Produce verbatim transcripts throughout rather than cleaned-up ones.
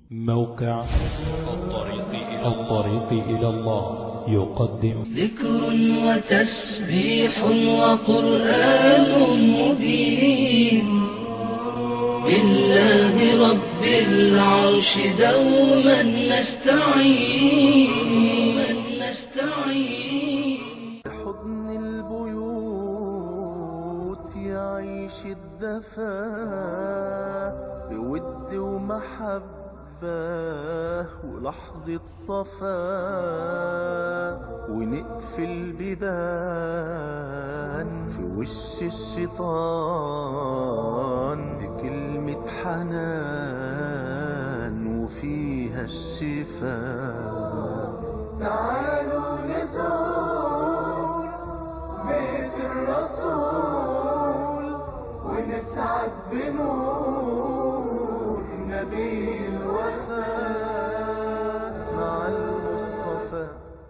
موقع الطريق إلى, الطريق إلى الله يقدم ذكر وتسبيح وقرآن مبين بالله رب العرش دوما نستعين نستعين حضن البيوت يعيش الدفا بود ومحبة ولحظة صفا ونقفل بيبان في وش الشيطان بكلمة حنان وفيها الشفاء. تعالوا نزور بيت الرسول ونسعد بنور نبي الوفاء مع المصطفى.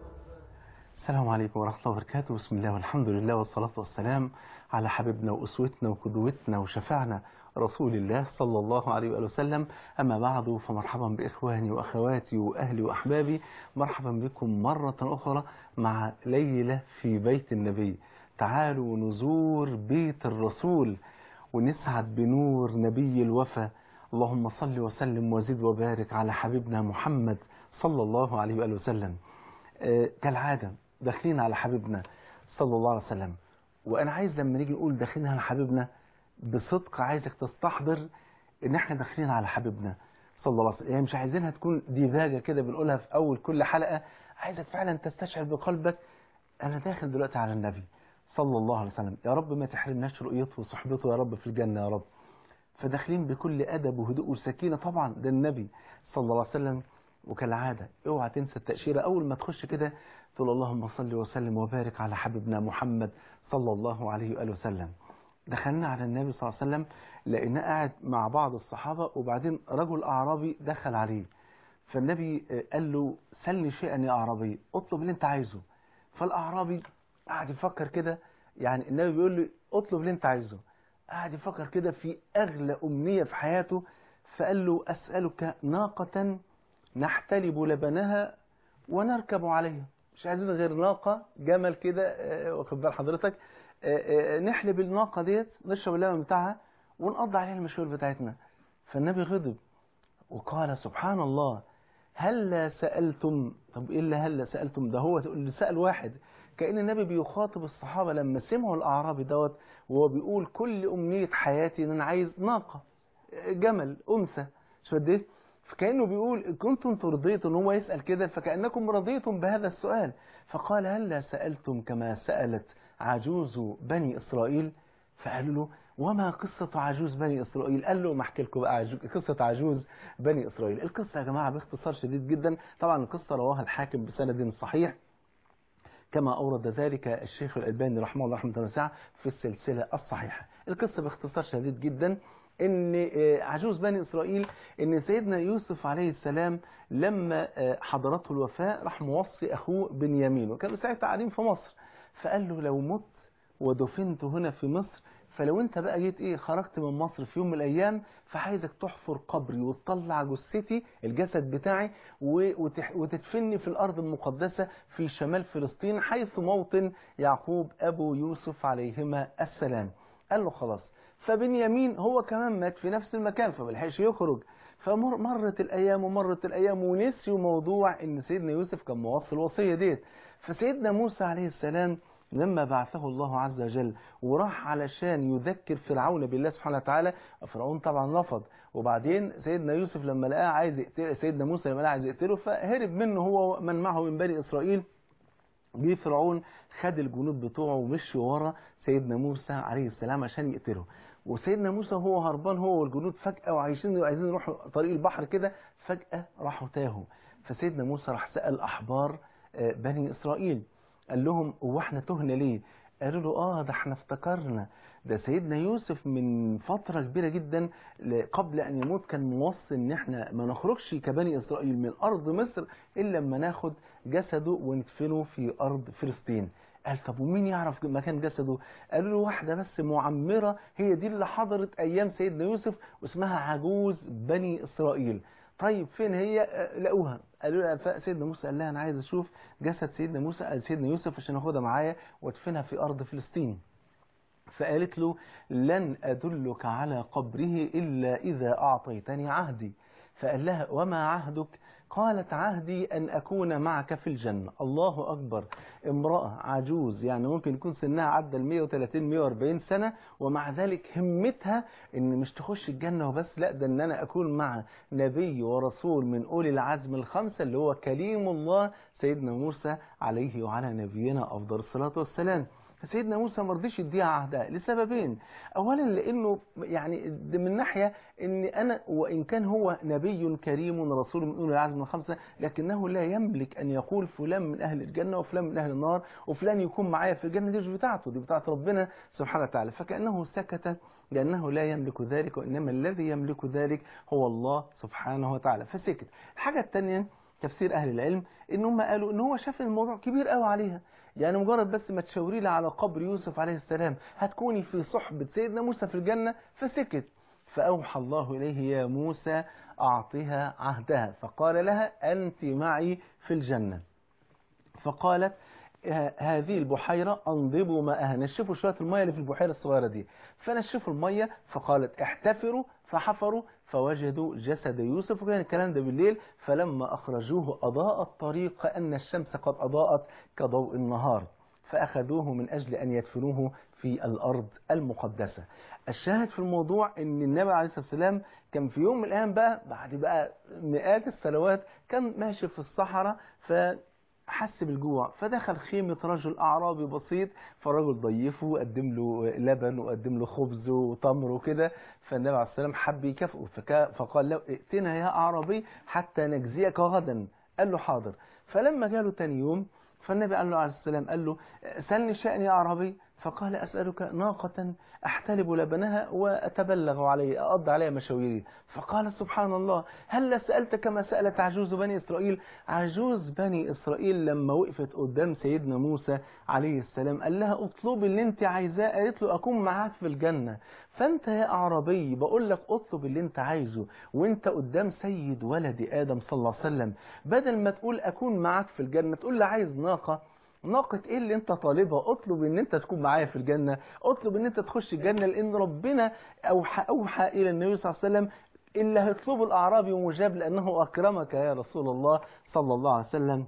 السلام عليكم ورحمة الله وبركاته. بسم الله والحمد لله والصلاة والسلام على حبيبنا وأسوتنا وقدوتنا وشفعنا رسول الله صلى الله عليه وآله وسلم. أما بعد، فمرحبا بإخواني وأخواتي وأهلي وأحبابي، مرحبا بكم مرة أخرى مع ليلة في بيت النبي. تعالوا نزور بيت الرسول ونسعد بنور نبي الوفا. اللهم صل وسلم وزد وبارك على حبيبنا محمد صلى الله عليه وآله وسلم. آه كالعادة داخلين على حبيبنا صلى الله عليه وسلم، وأنا عايز لما نيجي نقول داخلين على حبيبنا بصدق عايزك تستحضر ان احنا داخلين على حبيبنا صلى الله عليه وسلم. يعني مش عايزينها تكون ديباجة كده بنقولها في اول كل حلقة، عايزك فعلا تستشعر بقلبك انا داخل دلوقتي على النبي صلى الله عليه وسلم. يا رب ما تحرمناش رؤيته وصحبته يا رب في الجنة يا رب. فداخلين بكل ادب وهدوء وسكينة، طبعا ده النبي صلى الله عليه وسلم. وكالعادة اوعى تنسى التأشيرة اول ما تخش كده، تقول اللهم صل وسلم وبارك على حبيبنا محمد صلى الله عليه وآله وسلم. دخلنا على النبي صلى الله عليه وسلم لقيناه قاعد مع بعض الصحابة، وبعدين رجل أعرابي دخل عليه. فالنبي قال له سلني شيئا يا أعرابي، اطلب اللي انت عايزه. فالأعرابي قاعد يفكر كده، يعني النبي بيقول له اطلب اللي انت عايزه، قاعد يفكر كده في أغلى أمنية في حياته. فقال له أسألك ناقة نحتلب لبنها ونركب عليها. مش عايزين غير ناقة جمل كده، واخد بال حضرتك، نحلب الناقة ديت نشرب اللبن بتاعها ونقضي عليها المشاوير بتاعتنا. فالنبي غضب وقال سبحان الله هل سألتم. طب إيه اللي هل سألتم ده؟ هو اللي سأل واحد. كأن النبي بيخاطب الصحابة لما سمعوا الأعرابي دوت وهو بيقول كل أمنية حياتي إن أنا عايز ناقة جمل أنثى شو. فكأنه بيقول كنتم ترضيتم ان هو يسأل كده، فكأنكم رضيتم بهذا السؤال. فقال هل سألتم كما سألت عجوز بني إسرائيل؟ فقالوا له وما قصة عجوز بني إسرائيل؟ قال له ما احكي لكم بقى قصة عجوز بني إسرائيل. القصة يا جماعة باختصار شديد جدا، طبعا القصة رواها الحاكم بسند صحيح كما أورد ذلك الشيخ الألباني رحمه الله رحمة واسعة في السلسلة الصحيحة. القصة باختصار شديد جدا ان عجوز بني إسرائيل، ان سيدنا يوسف عليه السلام لما حضرته الوفاة راح موصي أخوه بنيامين، وكانوا ساعتها قاعدين في مصر. فقال له لو مت ودفنت هنا في مصر، فلو انت بقى جيت ايه خرجت من مصر في يوم من الأيام، فعايزك تحفر قبري وتطلع جثتي الجسد بتاعي وتدفني في الأرض المقدسة في شمال فلسطين حيث موطن يعقوب أبو يوسف عليهما السلام. قال له خلاص. فبنيامين هو كمان مات في نفس المكان فملحقش يخرج. فمرت الأيام ومرت الأيام ونسيوا موضوع ان سيدنا يوسف كان موصي الوصية ديت. فسيدنا موسى عليه السلام لما بعثه الله عز وجل وراح علشان يذكر فرعون بالله سبحانه وتعالى، فرعون طبعا رفض. وبعدين سيدنا يوسف لما لقاه عايز يقتل سيدنا موسى لما لقاه عايز يقتله، فهرب منه هو من معه من بني إسرائيل. جه فرعون خد الجنود بتوعه ومشي ورا سيدنا موسى عليه السلام عشان يقتله. وسيدنا موسى هو هربان هو والجنود فجأة وعايزين عايزين يروحوا طريق البحر كده، فجأة راحوا تاهوا. فسيدنا موسى راح سأل أحبار بني إسرائيل، قال لهم هو احنا تهنا ليه؟ قالوا له اه ده احنا افتكرنا ده سيدنا يوسف من فترة كبيرة جدا قبل أن يموت كان موصي ان احنا ما نخرجش كبني إسرائيل من أرض مصر إلا لما ناخد جسده وندفنه في أرض فلسطين. قال طب ومين يعرف مكان جسده؟ قالوا له واحدة بس معمرة هي دي اللي حضرت أيام سيدنا يوسف واسمها عجوز بني إسرائيل. طيب فين هي؟ آه، لقوها. قالوا لها، فسيدنا موسى قال لها أنا عايز أشوف جسد سيدنا موسى سيدنا يوسف عشان أخدها معايا وأدفنها في أرض فلسطين. فقالت له لن أدلك على قبره إلا إذا أعطيتني عهدي. فقال لها وما عهدك؟ قالت عهدي أن أكون معك في الجنة. الله أكبر، امرأة عجوز يعني ممكن يكون سنها عدى ال مئة وثلاثين مئة وأربعين سنة، ومع ذلك همتها إن مش تخش الجنة وبس، لا ده إن أنا أكون مع نبي ورسول من أولي العزم الخمسة اللي هو كليم الله سيدنا موسى عليه وعلى نبينا أفضل الصلاة والسلام. فسيدنا موسى ما رضيش يديها عهدها لسببين. اولا لانه يعني من ناحيه ان انا وان كان هو نبي كريم رسول من اولي العزم الخمسه، لكنه لا يملك ان يقول فلان من اهل الجنه وفلان من اهل النار وفلان يكون معايا في الجنه، دي مش بتاعته، دي بتاعت ربنا سبحانه وتعالى. فكانه سكت لانه لا يملك ذلك، وانما الذي يملك ذلك هو الله سبحانه وتعالى، فسكت. الحاجه الثانيه تفسير اهل العلم ان هم قالوا ان هو شاف الموضوع كبير قوي عليها، يعني مجرد بس ما تشاوري لي على قبر يوسف عليه السلام هتكوني في صحبة سيدنا موسى في الجنة، فسكت. فأوحى الله إليه يا موسى أعطها عهدها، فقال لها أنت معي في الجنة. فقالت هذه البحيرة أنضبوا ماءها، نشفوا شوية المية اللي في البحيرة الصغيرة دي. فنشفوا المية، فقالت احتفروا، فحفروا فوجدوا جسد يوسف. وكان الكلام ده بالليل. فلما أخرجوه أضاء الطريق كأن الشمس قد أضاءت كضوء النهار، فأخذوه من أجل أن يدفنوه في الأرض المقدسة. الشاهد في الموضوع أن النبي عليه الصلاة والسلام كان في يوم من الأيام بقى بعد بقى مئات السنوات كان ماشي في الصحراء، ف حس بالجوع، فدخل خيمة رجل أعرابي بسيط، فالرجل ضيفه وقدم له لبن وقدم له خبز وتمر وكده. فالنبي عليه السلام حب يكافئه، فقال له ائتنا يا أعرابي حتى نجزيك غدا. قال له حاضر. فلما جاله تاني يوم فالنبي قال له عليه السلام قال له سلني شأني يا أعرابي. فقال أسألك ناقة أحتلب لبنها وأتبلغ عليه أقضي عليها مشاويري. فقال سبحان الله هل سألت كما سألت عجوز بني إسرائيل؟ عجوز بني إسرائيل لما وقفت قدام سيدنا موسى عليه السلام قال لها اطلب اللي انت عايزاه، قالت له أكون معاك في الجنة. فأنت يا أعرابي بقول لك اطلب اللي انت عايزه وانت قدام سيد ولد آدم صلى الله عليه وسلم، بدل ما تقول أكون معاك في الجنة تقول له عايز ناقة. ناقة ايه اللي انت طالبها؟ اطلب ان انت تكون معايا في الجنة، اطلب ان انت تخش الجنة، لان ربنا اوحى, أوحى الى النبي صلى الله عليه وسلم اللي هيطلبه الاعرابي مجاب لانه اكرمك يا رسول الله صلى الله عليه وسلم.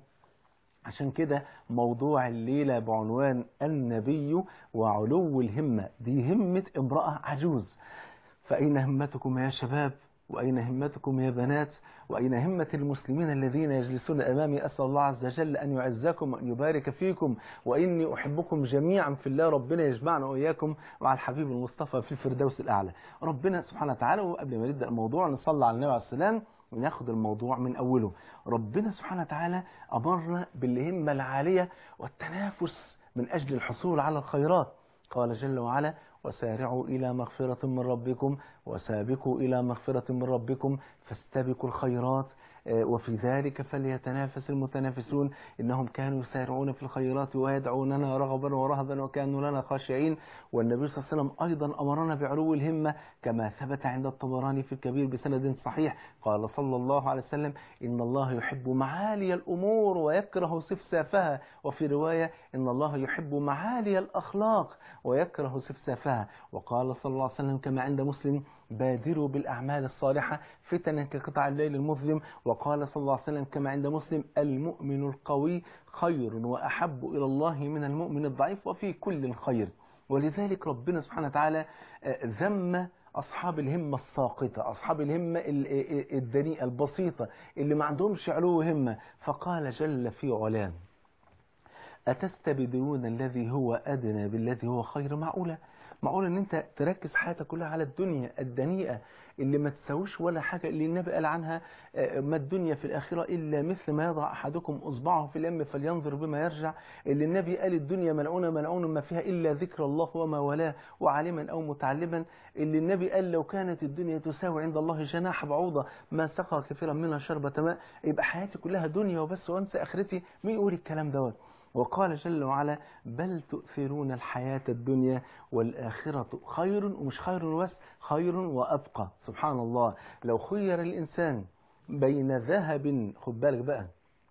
عشان كده موضوع الليلة بعنوان النبي وعلو الهمة، دي همة امرأة عجوز. فأين همتكم يا شباب؟ وأين همتكم يا بنات؟ وأين همة المسلمين الذين يجلسون أمامي؟ أسأل الله عز وجل أن يعزكم وأن يبارك فيكم، وإني أحبكم جميعا في الله. ربنا يجمعنا وإياكم مع الحبيب المصطفى في الفردوس الأعلى. ربنا سبحانه وتعالى. وقبل ما نبدأ الموضوع نصلي على النبي عليه السلام وناخد الموضوع من أوله. ربنا سبحانه وتعالى أمرنا بالهمة العالية والتنافس من أجل الحصول على الخيرات. قال جل وعلا وسارعوا إلى مغفرة من ربكم وسابقوا إلى مغفرة من ربكم فاستبقوا الخيرات وفي ذلك فليتنافس المتنافسون إنهم كانوا يسارعون في الخيرات ويدعوننا رغبا ورهبا وكانوا لنا خاشعين. والنبي صلى الله عليه وسلم أيضا أمرنا بعلو الهمة كما ثبت عند الطبراني في الكبير بسند صحيح. قال صلى الله عليه وسلم إن الله يحب معالي الأمور ويكره سفسافها، وفي رواية إن الله يحب معالي الأخلاق ويكره سفسافها. وقال صلى الله عليه وسلم كما عند مسلم بادروا بالأعمال الصالحة فتنا كقطع الليل المظلم. وقال صلى الله عليه وسلم كما عند مسلم المؤمن القوي خير وأحب إلى الله من المؤمن الضعيف وفي كل خير. ولذلك ربنا سبحانه وتعالى ذم أصحاب الهمة الساقطة، أصحاب الهمة الدنيئة البسيطة اللي ما عندهمش علو همة. فقال جل في علاه أتستبدلون الذي هو أدنى بالذي هو خير؟ معقولة معقولة ان انت تركز حياتك كلها على الدنيا الدنيئة اللي ما تساويش ولا حاجة، اللي النبي قال عنها ما الدنيا في الآخرة إلا مثل ما يضع أحدكم أصبعه في اليم فلينظر بما يرجع، اللي النبي قال الدنيا ملعونة ملعون ما فيها إلا ذكر الله وما ولاه وعالما أو متعلما، اللي النبي قال لو كانت الدنيا تساوي عند الله جناح بعوضة ما سقى كثيرا منها شربة ماء. يبقى حياتي كلها دنيا وبس وانسى آخرتي. مين يقول الكلام دوت؟ وقال جل وعلا بل تؤثرون الحياة الدنيا والآخرة خير، ومش خير بس، خير وأبقى. سبحان الله، لو خير الإنسان بين ذهب، خد بالك بقى،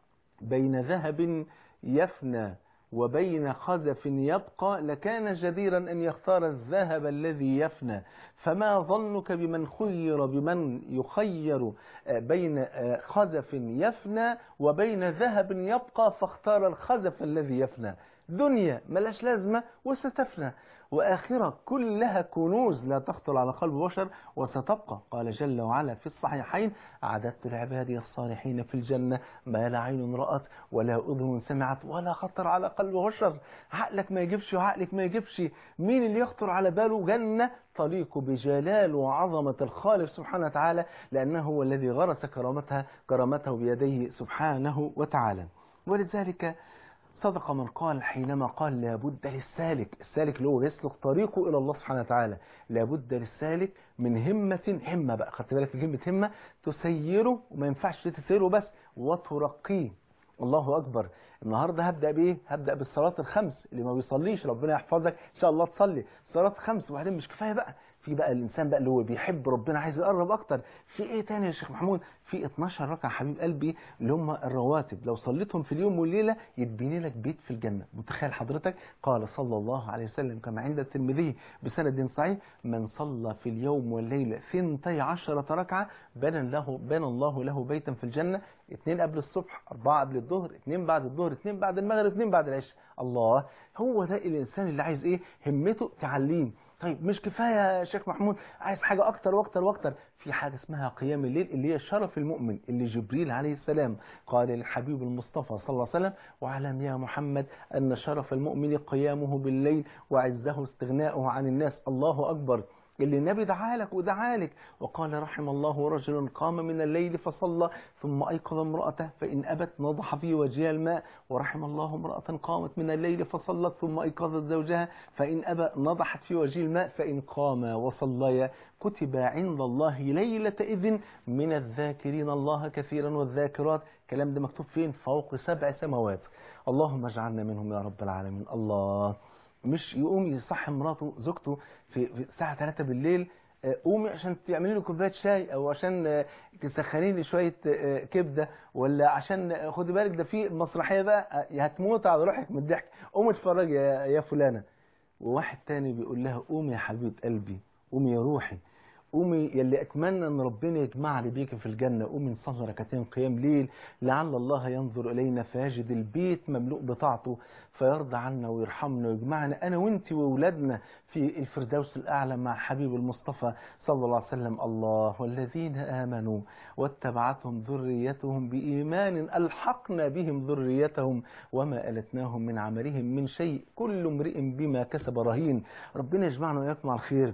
بين ذهب يفنى وبين خزف يبقى لكان جديرا أن يختار الذهب الذي يفنى. فما ظنك بمن خير بمن يخير بين خزف يفنى وبين ذهب يبقى فاختار الخزف الذي يفنى. دنيا ملاش لازمة وستفنى، وآخرة كلها كنوز لا تخطر على قلب بشر وستبقى. قال جل وعلا في الصحيحين: أعددت لعبادي الصالحين في الجنة ما لا عين رأت ولا أذن سمعت ولا خطر على قلب بشر. عقلك ما يجيبش وعقلك ما يجيبش. مين اللي يخطر على باله جنة تليق بجلال وعظمة الخالق سبحانه وتعالى، لأنه هو الذي غرس كرامتها كرامته بيديه سبحانه وتعالى. ولذلك صدق من قال حينما قال لابد للسالك، السالك اللي هو يسلك طريقه إلى الله سبحانه وتعالى، لابد للسالك من همة، همة بقى خدت بالك في كلمة همة، تسيره، وما ينفعش تسيره بس وترقيه. الله أكبر. النهاردة هبدأ بإيه؟ هبدأ بالصلاة الخمس. اللي ما بيصليش ربنا يحفظك إن شاء الله تصلي صلاة خمس. وبعدين مش كفاية بقى، في بقى الإنسان بقى اللي هو بيحب ربنا عايز يقرب أكتر، في إيه تاني يا شيخ محمود؟ في اتناشر ركعة حبيب قلبي اللي هم الرواتب، لو صليتهم في اليوم والليلة يتبني لك بيت في الجنة. متخيل حضرتك؟ قال صلى الله عليه وسلم كما عند الترمذي بسند صحيح: من صلى في اليوم والليلة ثنتي عشرة ركعة بنى له بنى الله له بيتا في الجنة، اثنين قبل الصبح، أربعة قبل الظهر، اثنين بعد الظهر، اثنين بعد المغرب، اثنين بعد العشاء. الله، هو ده الإنسان اللي عايز إيه؟ همته تعليم. طيب مش كفاية يا شيخ محمود، عايز حاجة أكتر وأكتر وأكتر. في حاجة اسمها قيام الليل اللي هي شرف المؤمن، اللي جبريل عليه السلام قال للحبيب المصطفى صلى الله عليه وسلم: واعلم يا محمد أن شرف المؤمن قيامه بالليل وعزه استغناؤه عن الناس. الله أكبر. اللي النبي دعالك ودعالك وقال: رحم الله رجل قام من الليل فصلى ثم أيقظ امرأته فإن أبت نضح في وجهها الماء، ورحم الله امرأة قامت من الليل فصلت ثم أيقظت زوجها فإن أبى نضحت في وجه الماء، فإن قاما وصليا كتب عند الله ليلة إذن من الذاكرين الله كثيرا والذاكرات. كلام ده مكتوب فين؟ فوق سبع سماوات. اللهم اجعلنا منهم يا رب العالمين. الله، مش يقوم يصحي مراته زوجته في الساعة ثلاثة بالليل: قومي عشان تعملي لي كوبايه شاي، او عشان تسخني لي شويه كبده، ولا عشان خدي بالك ده في مسرحيه بقى هتموت على روحك من الضحك، قومي اتفرجي يا يا فلانه. وواحد تاني بيقول لها: قومي يا حبيبه قلبي، قومي يا روحي، قومي يلي اتمنى ان ربنا يجمعني بيك في الجنه، قومي نصلي ركعتين قيام ليل لعل الله ينظر الينا فيجد البيت مملوء بطاعته فيرضى عنا ويرحمنا ويجمعنا انا وانت واولادنا في الفردوس الاعلى مع حبيب المصطفى صلى الله عليه وسلم. الله، والذين امنوا واتبعتهم ذريتهم بايمان الحقنا بهم ذريتهم وما التناهم من عملهم من شيء كل امرئ بما كسب رهين. ربنا يجمعنا واياكم على الخير.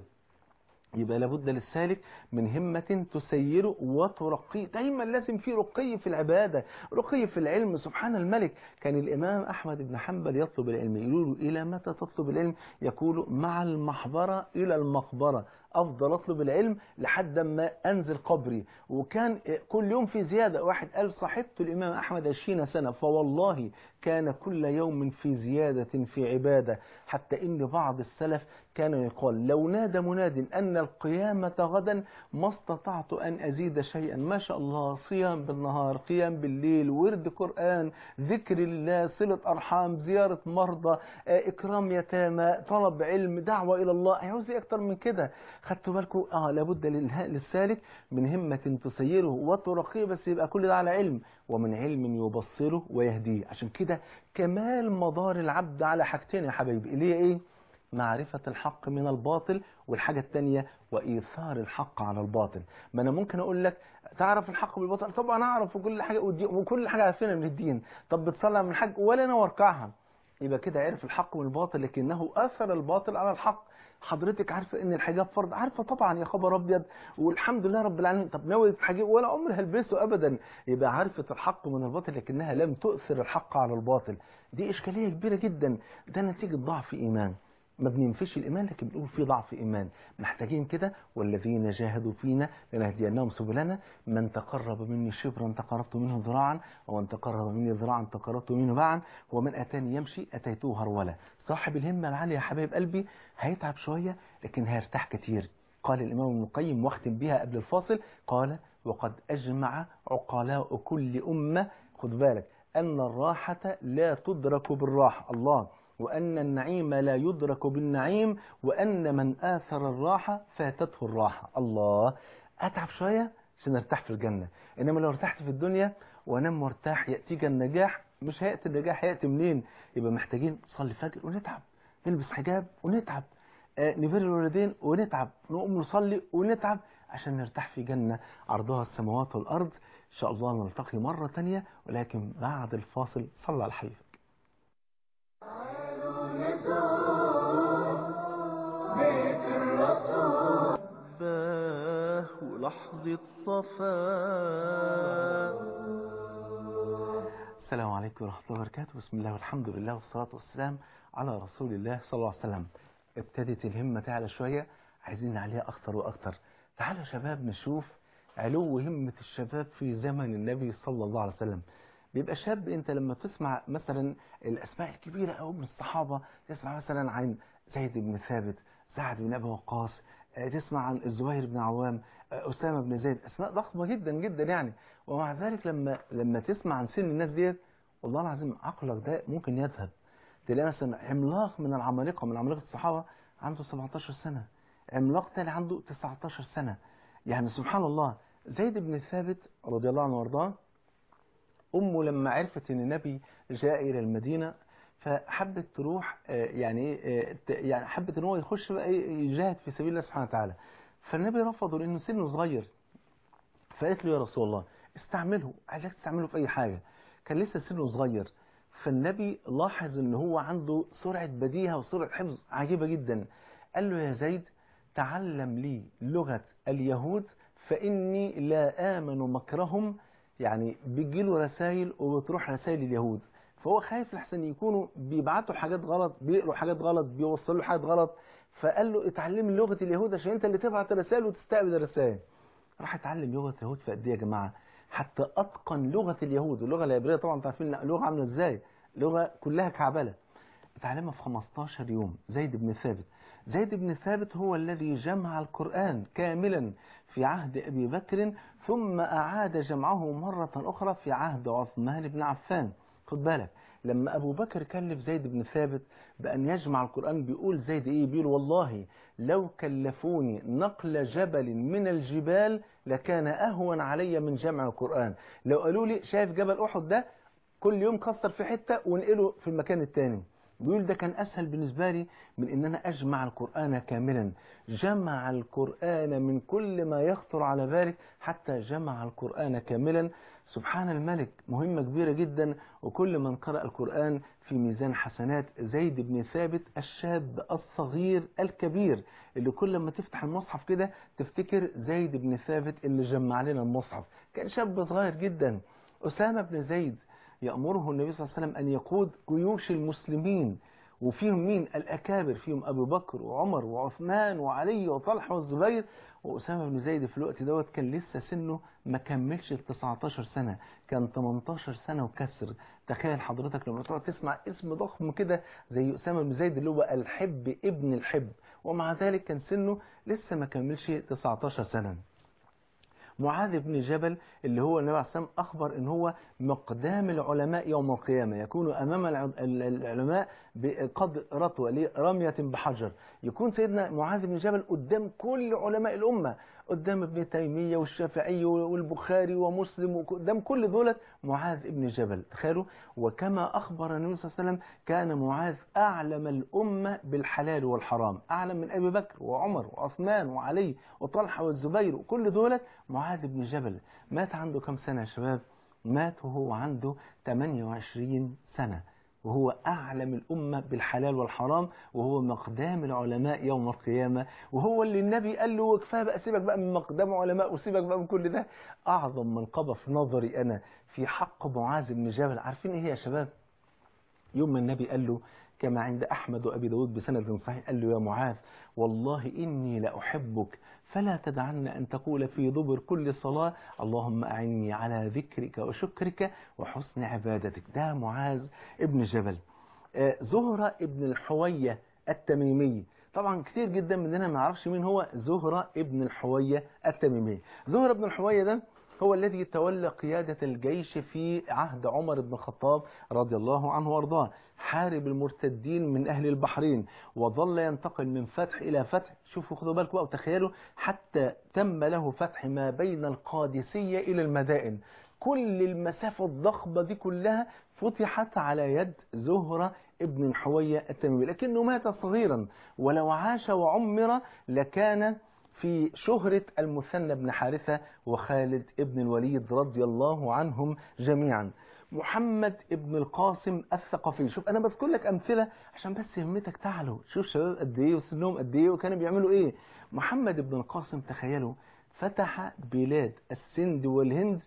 يبقى لابد للسالك من همة تسيره وترقيه. دايما لازم في رقي في العبادة، رقي في العلم. سبحان الملك، كان الإمام أحمد بن حنبل يطلب العلم، يقولوا إلى متى تطلب العلم؟ يقول: مع المحبرة إلى المقبرة، أفضل أطلب العلم لحد ما أنزل قبري. وكان كل يوم في زيادة. واحد قال: صحبت الإمام أحمد عشرين سنة فوالله كان كل يوم في زيادة في عبادة، حتى إن بعض السلف كان يقول: لو نادى مناد أن القيامة غدا ما استطعت أن أزيد شيئا. ما شاء الله، صيام بالنهار، قيام بالليل، ورد قرآن، ذكر الله، صلة أرحام، زيارة مرضى، إكرام يتامى، طلب علم، دعوة إلى الله. عاوز إيه أكتر من كده؟ خدتوا بالكم؟ آه لابد للسالك من همة تسيره وترقيه، بس يبقى كل ده على علم، ومن علم يبصره ويهديه. عشان كده كمال مدار العبد على حاجتين يا حبايبي، اللي هي إيه؟ معرفة الحق من الباطل، والحاجة التانية وإيثار الحق على الباطل. ما أنا ممكن أقول لك تعرف الحق بالباطل، طبعا أعرف وكل حاجة وكل حاجة عارفينها من الدين. طب بتصلي من الحج ولا أنا واركعها؟ يبقى كده عرف الحق من الباطل، لكنه أثر الباطل على الحق. حضرتك عارفة ان الحجاب فرض؟ عارفة طبعا يا خبر ابيض، والحمد لله رب العالمين. طب ناوي تحجب؟ ولا عمري هلبسه ابدا. يبقى عارفة الحق من الباطل لكنها لم تؤثر الحق على الباطل. دي اشكالية كبيرة جدا. ده نتيجة ضعف ايمان. ما بننفيش الايمان لكن بنقول في ضعف ايمان، محتاجين كده: والذين جاهدوا فينا لنهدينهم سبلنا، من تقرب مني شبرا تقربت منه ذراعا ومن تقرب مني ذراعا تقربت منه باعا ومن اتاني يمشي اتيته هرولا. صاحب الهمه العاليه يا حبايب قلبي هيتعب شويه لكن هيرتاح كتير. قال الإمام ابن القيم واختم بها قبل الفاصل، قال وقد أجمع عقلاء كل أمة، خد بالك، أن الراحة لا تدرك بالراحة، الله، وأن النعيم لا يدرك بالنعيم، وأن من آثر الراحة فاتته الراحة. الله، أتعب شوية عشان ارتاح في الجنة، إنما لو ارتحت في الدنيا ونام مرتاح يأتيك النجاح، مش هيأتي النجاح، هيأتي منين؟ يبقى محتاجين نصلي فجر ونتعب، نلبس حجاب ونتعب، آه نبر الوالدين ونتعب، نقوم نصلي ونتعب عشان نرتاح في جنة عرضها السماوات والأرض. إن شاء الله نلتقي مرة تانية، ولكن بعد الفاصل. صلى على حبيبك. بيت الرسول باه ولحظة صفاء. السلام عليكم ورحمة الله وبركاته. بسم الله والحمد لله والصلاة والسلام على رسول الله صلى الله عليه وسلم. ابتدت الهمة تعلى شوية، عايزين نعليها أكتر وأكتر. تعالوا يا شباب نشوف علو همة الشباب في زمن النبي صلى الله عليه وسلم. بيبقى شاب، انت لما تسمع مثلا الأسماء الكبيرة أو من الصحابة، تسمع مثلا عن زيد بن ثابت، سعد بن أبي وقاص، تسمع عن الزبير بن عوام، أسامة بن زيد، أسماء ضخمة جدا جدا يعني. ومع ذلك لما لما تسمع عن سن الناس ديت، والله العظيم عقلك ده ممكن يذهب. تلاقي مثلا عملاق من العمالقة من عمالقة الصحابة عنده سبعتاشر سنة، عملاق تاني عنده تسعتاشر سنة. يعني سبحان الله. زيد بن ثابت رضي الله عنه وارضاه، أمه لما عرفت أن النبي جاء إلى المدينة فحبت تروح، يعني يعني حبت ان هو يخش بقى يجاهد في سبيل الله سبحانه وتعالى. فالنبي رفضه لانه سنه صغير، فقالت له يا رسول الله استعمله، عايزك تستعمله في اي حاجه. كان لسه سنه صغير، فالنبي لاحظ ان هو عنده سرعه بديهه وسرعه حفظ عجيبه جدا. قال له يا زيد تعلم لي لغه اليهود فاني لا امن مكرهم. يعني بيجيله رسائل وبتروح رسائل اليهود، فهو خايف لحسن يكونوا بيبعتوا حاجات غلط، بيقروا حاجات غلط، بيوصلوا حاجات غلط. فقال له اتعلم لغة اليهود عشان انت اللي تبعت الرسائل وتستقبل الرسائل. راح اتعلم لغة اليهود في قد ايه يا جماعة؟ حتى اتقن لغة اليهود. اللغة العبرية طبعا انتوا عارفين لغة عاملة ازاي، لغة كلها كعبلة. اتعلمها في خمستاشر يوم زيد بن ثابت. زيد بن ثابت هو الذي جمع القرآن كاملا في عهد أبي بكر، ثم أعاد جمعه مرة أخرى في عهد عثمان بن عفان. خد بالك، لما أبو بكر كلف زيد بن ثابت بأن يجمع القرآن، بيقول زيد إيه؟ بيقول والله لو كلفوني نقل جبل من الجبال لكان أهون علي من جمع القرآن. لو قالوا لي شايف جبل أحد ده، كل يوم كسر في حتة ونقله في المكان التاني، بيقول ده كان أسهل بالنسبة لي من إن أنا أجمع القرآن كاملا. جمع القرآن من كل ما يخطر على بالك، حتى جمع القرآن كاملا. سبحان الملك، مهمة كبيرة جدا. وكل من قرأ القرآن في ميزان حسنات زيد بن ثابت الشاب الصغير الكبير، اللي كل ما تفتح المصحف كده تفتكر زيد بن ثابت اللي جمع لنا المصحف. كان شاب صغير جدا. أسامة بن زيد يأمره النبي صلى الله عليه وسلم أن يقود جيوش المسلمين، وفيهم مين؟ الأكابر، فيهم أبو بكر وعمر وعثمان وعلي وطلحة والزبير. وأسامة بن زيد في الوقت دوت كان لسه سنه ما كملش ال تسعتاشر سنة، كان تمنتاشر سنة وكسر. تخيل حضرتك لما تقعد تسمع اسم ضخم كده زي أسامة بن زيد اللي هو الحب ابن الحب، ومع ذلك كان سنه لسه ما كملش تسعتاشر سنة. معاذ بن جبل اللي هو النبي عليه الصلاة والسلام أخبر إن هو مقدام العلماء يوم القيامة، يكون أمام العلماء بقدر رطوة رمية بحجر. يكون سيدنا معاذ بن جبل قدام كل علماء الأمة، قدام ابن تيمية والشافعي والبخاري ومسلم، وقدام كل دولة معاذ بن جبل. تخيلوا. وكما أخبر النبي صلى الله عليه وسلم كان معاذ أعلم الأمة بالحلال والحرام، أعلم من أبي بكر وعمر وعثمان وعلي وطلحة والزبير وكل دولة. معاذ بن جبل مات عنده كم سنة يا شباب؟ مات وهو عنده ثمانية وعشرين سنة، وهو أعلم الأمة بالحلال والحرام، وهو مقدام العلماء يوم القيامة، وهو اللي النبي قال له كفاية بقى، سيبك بقى من مقدام علماء وسيبك بقى من كل ده. أعظم منقبة في نظري أنا في حق معاذ بن جبل عارفين إيه يا شباب؟ يوم ما النبي قال له كما عند أحمد وأبي داود بسند صحيح، قال له يا معاذ والله إني لأحبك فلا تدعن أن تقول في دبر كل صلاة اللهم أعني على ذكرك وشكرك وحسن عبادتك. ده معاذ ابن جبل. آه زهرة ابن الحوية التميمي. طبعا كتير جدا مننا ما يعرفش مين هو زهرة ابن الحوية التميمي. زهرة ابن الحوية ده هو الذي تولى قيادة الجيش في عهد عمر بن الخطاب رضي الله عنه وارضاه، حارب المرتدين من أهل البحرين وظل ينتقل من فتح إلى فتح. شوفوا خدوا بالكم أو تخيلوا، حتى تم له فتح ما بين القادسية إلى المدائن. كل المسافة الضخمة دي كلها فتحت على يد زهرة ابن الحوية التميمي، لكنه مات صغيرا، ولو عاش وعمر لكان في شهرة المثنى بن حارثة وخالد ابن الوليد رضي الله عنهم جميعا. محمد ابن القاسم الثقفي. شوف أنا بذكر لك أمثلة عشان بس همتك تعلو، شوف شباب قد إيه وسنهم قد إيه وكانوا بيعملوا إيه. محمد ابن القاسم تخيلوا فتح بلاد السند والهند.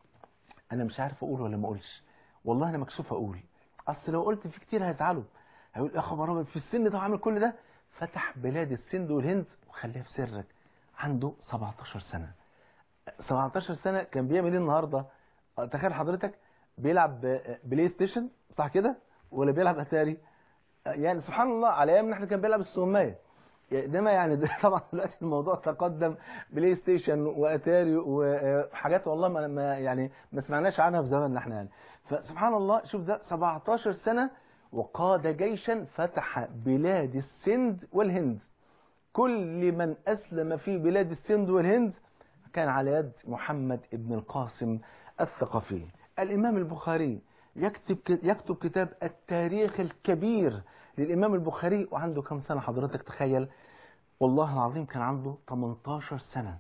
أنا مش عارف أقول ولا ما أقولش، والله أنا مكسوف أقول، أصل لو قلت في كتير هيزعلوا، هيقول يا خبر أبيض في السن ده عامل كل ده. فتح بلاد السند والهند، وخليها في سرك، عنده سبعتاشر سنة. سبعتاشر سنة كان بيعمل ايه النهارده؟ تخيل حضرتك بيلعب بلاي ستيشن صح كده ولا بيلعب اتاري؟ يعني سبحان الله، على ايامنا احنا كان بيلعب السهمية. ده ما يعني ده طبعا دلوقتي الموضوع تقدم، بلاي ستيشن واتاري وحاجات والله ما, ما يعني ما سمعناش عنها في زماننا احنا يعني. فسبحان الله شوف ده سبعتاشر سنة وقاد جيشا فتح بلاد السند والهند. كل من أسلم في بلاد السند والهند كان على يد محمد ابن القاسم الثقفي. الإمام البخاري يكتب يكتب كتاب التاريخ الكبير للإمام البخاري وعنده كم سنة حضرتك تخيل؟ والله العظيم كان عنده تمنتاشر سنة.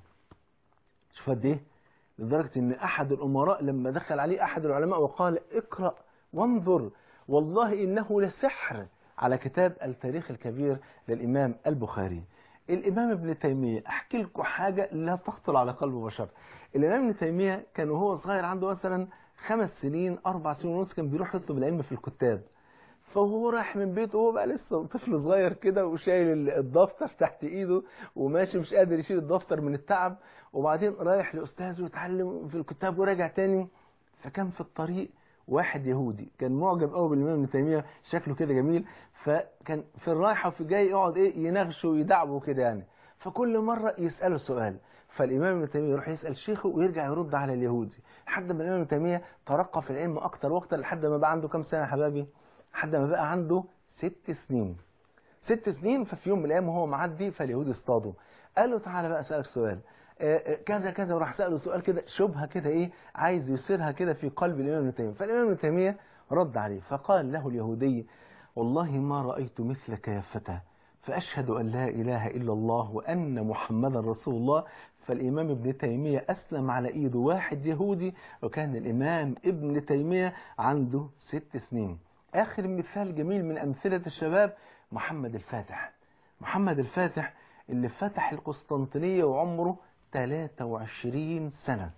شوف قد إيه؟ لدرجة إن أحد الأمراء لما دخل عليه أحد العلماء وقال اقرأ وانظر والله إنه لسحر على كتاب التاريخ الكبير للإمام البخاري. الإمام ابن تيمية، أحكي لكم حاجة لا تخطر على قلب بشر. الإمام ابن تيمية كان وهو صغير عنده مثلا خمس سنين أربع سنين ونص كان بيروح يطلب العلم في الكتاب. فهو راح من بيته وهو بقى لسه طفل صغير كده وشايل الدفتر تحت إيده وماشي مش قادر يشيل الدفتر من التعب، وبعدين رايح لأستاذه يتعلم في الكتاب وراجع تاني. فكان في الطريق واحد يهودي كان معجب قوي بالإمام ابن تيمية، شكله كده جميل، فكان في الرايحة وفي جاي يقعد ايه ينغشه ويدعبه كده يعني. فكل مرة يسأله سؤال، فالإمام ابن تيمية يروح يسأل شيخه ويرجع يرد على اليهودي، لحد ما الإمام ابن تيمية ترقى في العلم أكتر وأكتر لحد ما بقى عنده كام سنة يا حبايبي؟ لحد ما بقى عنده ست سنين. ست سنين. ففي يوم من الأيام وهو معدي فاليهودي اصطاده، قال له تعالى بقى أسألك سؤال كذا كذا، وراح سأله سؤال كده شبهة كده ايه عايز يثيرها كده في قلب الإمام ابن تيمية. فالإمام ابن تيمية رد عليه فقال له اليهودي والله ما رأيت مثلك يا فتى، فأشهد أن لا إله إلا الله وأن محمدا رسول الله. فالإمام ابن تيمية أسلم على إيد واحد يهودي، وكان الإمام ابن تيمية عنده ست سنين. آخر مثال جميل من أمثلة الشباب محمد الفاتح. محمد الفاتح اللي فتح القسطنطينية وعمره ثلاثة وعشرين سنة،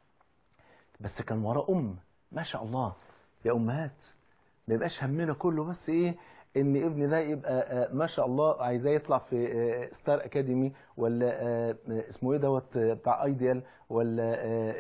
بس كان وراه أم ما شاء الله. يا أمهات ما يبقاش همنا كله بس إيه إن ابني ده يبقى ما شاء الله عايزاه يطلع في ستار أكاديمي ولا اسمه إيه دوت بتاع أيديال ولا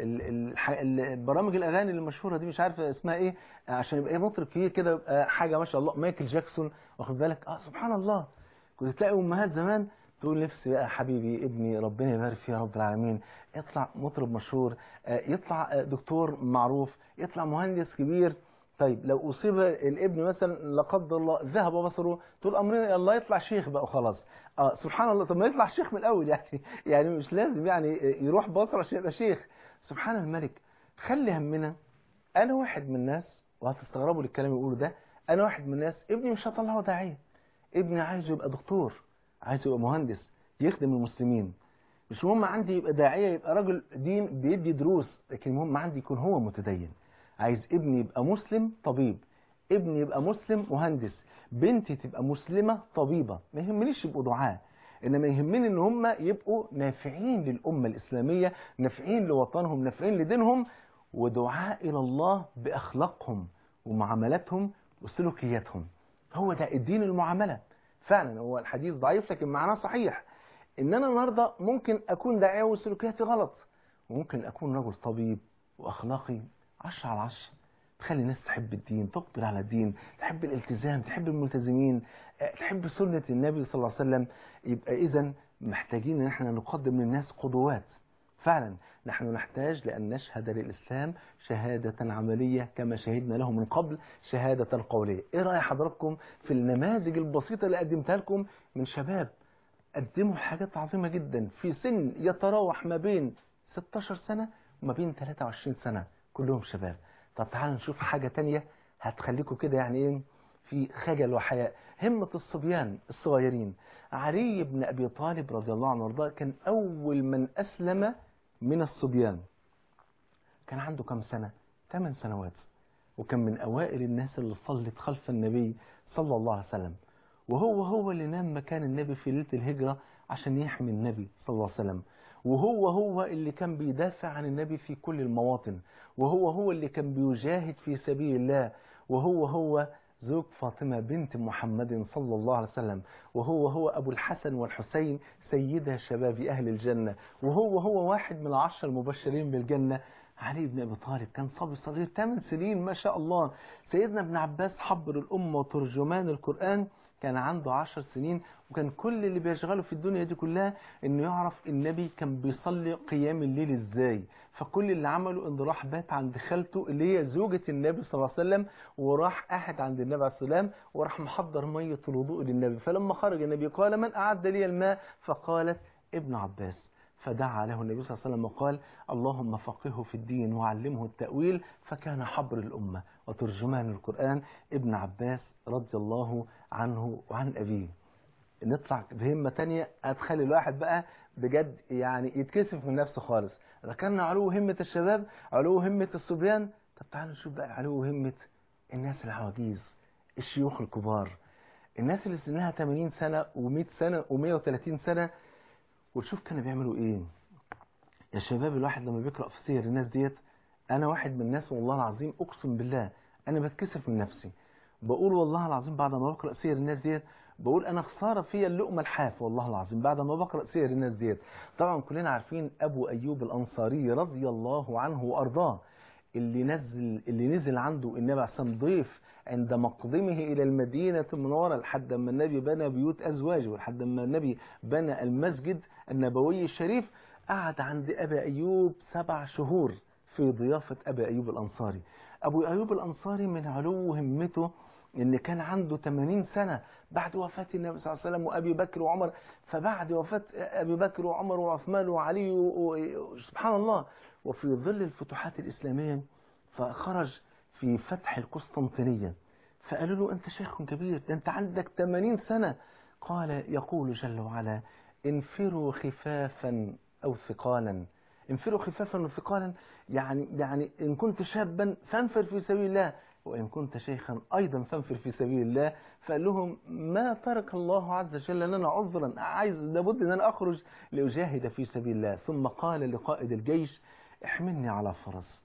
البرامج الأغاني المشهورة دي مش عارف اسمها إيه عشان يبقى مطرب كبير كده يبقى حاجة ما شاء الله مايكل جاكسون، واخد بالك؟ آه سبحان الله. كنت تلاقي أمهات زمان تقول نفسي بقى حبيبي ابني ربنا يبارك فيه يا رب العالمين يطلع مطرب مشهور، يطلع دكتور معروف، يطلع مهندس كبير. طيب لو أصيب الابن مثلا لا قدر الله ذهب بصره تقول أمرنا الله يطلع شيخ بقى وخلاص. اه سبحان الله. طب ما يطلع شيخ من الأول يعني يعني مش لازم يعني يروح بصره عشان يبقى شيخ. سبحان الملك. خلي همنا. أنا واحد من الناس وهتستغربوا للكلام يقوله ده، أنا واحد من الناس ابني مش هطلعه داعية، ابني عايزه يبقى دكتور، عايز يبقى مهندس يخدم المسلمين. مش مهم عندي يبقى داعية يبقى راجل دين بيدي دروس، لكن المهم عندي يكون هو متدين. عايز ابني يبقى مسلم طبيب، ابني يبقى مسلم مهندس، بنتي تبقى مسلمة طبيبة. ما يهمنيش يبقوا دعاة، إنما يهمني إن هم يبقوا نافعين للأمة الإسلامية، نافعين لوطنهم، نافعين لدينهم، ودعاء إلى الله بأخلاقهم ومعاملاتهم وسلوكياتهم. هو ده الدين، المعاملة. فعلا هو الحديث ضعيف لكن معناه صحيح. ان انا النهارده ممكن اكون داعيه وسلوكياتي غلط، وممكن اكون رجل طبيب واخلاقي عشرة على عشرة. تخلي الناس تحب الدين، تقبل على الدين، تحب الالتزام، تحب الملتزمين، تحب سنة النبي صلى الله عليه وسلم. يبقى إذن محتاجين ان احنا نقدم للناس قدوات. فعلا نحن نحتاج لأن نشهد للإسلام شهادة عملية كما شهدنا له من قبل شهادة قولية. ايه رأي حضراتكم في النماذج البسيطة اللي قدمتها لكم من شباب قدموا حاجات عظيمة جدا في سن يتراوح ما بين ستاشر سنة وما بين ثلاثة وعشرين سنة، كلهم شباب. طب تعالوا نشوف حاجة تانية هتخليكم كده يعني ايه في خجل وحياء. همة الصبيان الصغيرين. علي بن أبي طالب رضي الله عنه وارضاه كان أول من أسلم من الصبيان. كان عنده كم سنة؟ ثمان سنوات، وكان من أوائل الناس اللي صلت خلف النبي صلى الله عليه وسلم، وهو هو اللي نام مكان النبي في ليلة الهجرة عشان يحمي النبي صلى الله عليه وسلم، وهو هو اللي كان بيدافع عن النبي في كل المواطن، وهو هو اللي كان بيجاهد في سبيل الله، وهو هو زوج فاطمة بنت محمد صلى الله عليه وسلم، وهو هو أبو الحسن والحسين سيدا شباب أهل الجنة، وهو هو واحد من العشر المبشرين بالجنة. علي بن أبي طالب كان صبي صغير ثمان سنين ما شاء الله. سيدنا ابن عباس حبر الأمة وترجمان القرآن كان عنده عشر سنين، وكان كل اللي بيشغله في الدنيا دي كلها انه يعرف النبي كان بيصلي قيام الليل ازاي. فكل اللي عمله انه راح بات عند خالته اللي هي زوجة النبي صلى الله عليه وسلم، وراح قاعد عند النبي عليه السلام وراح محضر مية الوضوء للنبي. فلما خرج النبي قال من أعد لي الماء؟ فقالت ابن عباس. فدعا له النبي صلى الله عليه وسلم وقال اللهم فقهه في الدين وعلمه التأويل. فكان حبر الأمة وترجمان القرآن ابن عباس رضي الله عنه وعن أبيه. نطلع بهمة تانية هتخلي الواحد بقى بجد يعني يتكسف من نفسه خالص. ذكرنا علو همة الشباب، علو همة الصبيان. طب تعالوا نشوف بقى علو همة الناس العواجيز، الشيوخ الكبار، الناس اللي سنها ثمانين سنة ومئة سنة ومئة وثلاثين سنة. وتشوف كانوا بيعملوا ايه يا شباب. الواحد لما بيقرأ في سير الناس ديت، انا واحد من الناس والله العظيم اقسم بالله انا بتكسف من نفسي. بقول والله العظيم بعد ما بقرأ سير الناس ديت بقول انا خسارة فيا اللقمة الحاف والله العظيم بعد ما بقرأ سير الناس ديت. طبعا كلنا عارفين ابو ايوب الانصاري رضي الله عنه وارضاه، اللي نزل اللي نزل عنده النبي عليه الصلاة والسلام ضيف عند مقدمه إلى المدينة المنورة لحد ما النبي بنى بيوت أزواجه ولحد ما النبي بنى المسجد النبوي الشريف. قعد عند أبا أيوب سبع شهور في ضيافة أبا أيوب الأنصاري. أبو أيوب الأنصاري من علو همته إن كان عنده ثمانين سنة بعد وفاة النبي صلى الله عليه وسلم وأبي بكر وعمر. فبعد وفاة أبي بكر وعمر وعثمان وعلي سبحان الله وفي ظل الفتوحات الإسلامية فخرج في فتح القسطنطينية. فقالوا له أنت شيخ كبير، ده أنت عندك ثمانين سنة. قال يقول جل وعلا انفروا خفافا أو ثقالا. انفروا خفافا وثقالا يعني يعني إن كنت شابا فانفر في سبيل الله، وإن كنت شيخا أيضا فانفر في سبيل الله. فقال لهم ما ترك الله عز وجل لنا عذرا، عايز لابد أن أنا أخرج لأجاهد في سبيل الله. ثم قال لقائد الجيش احملني على فرس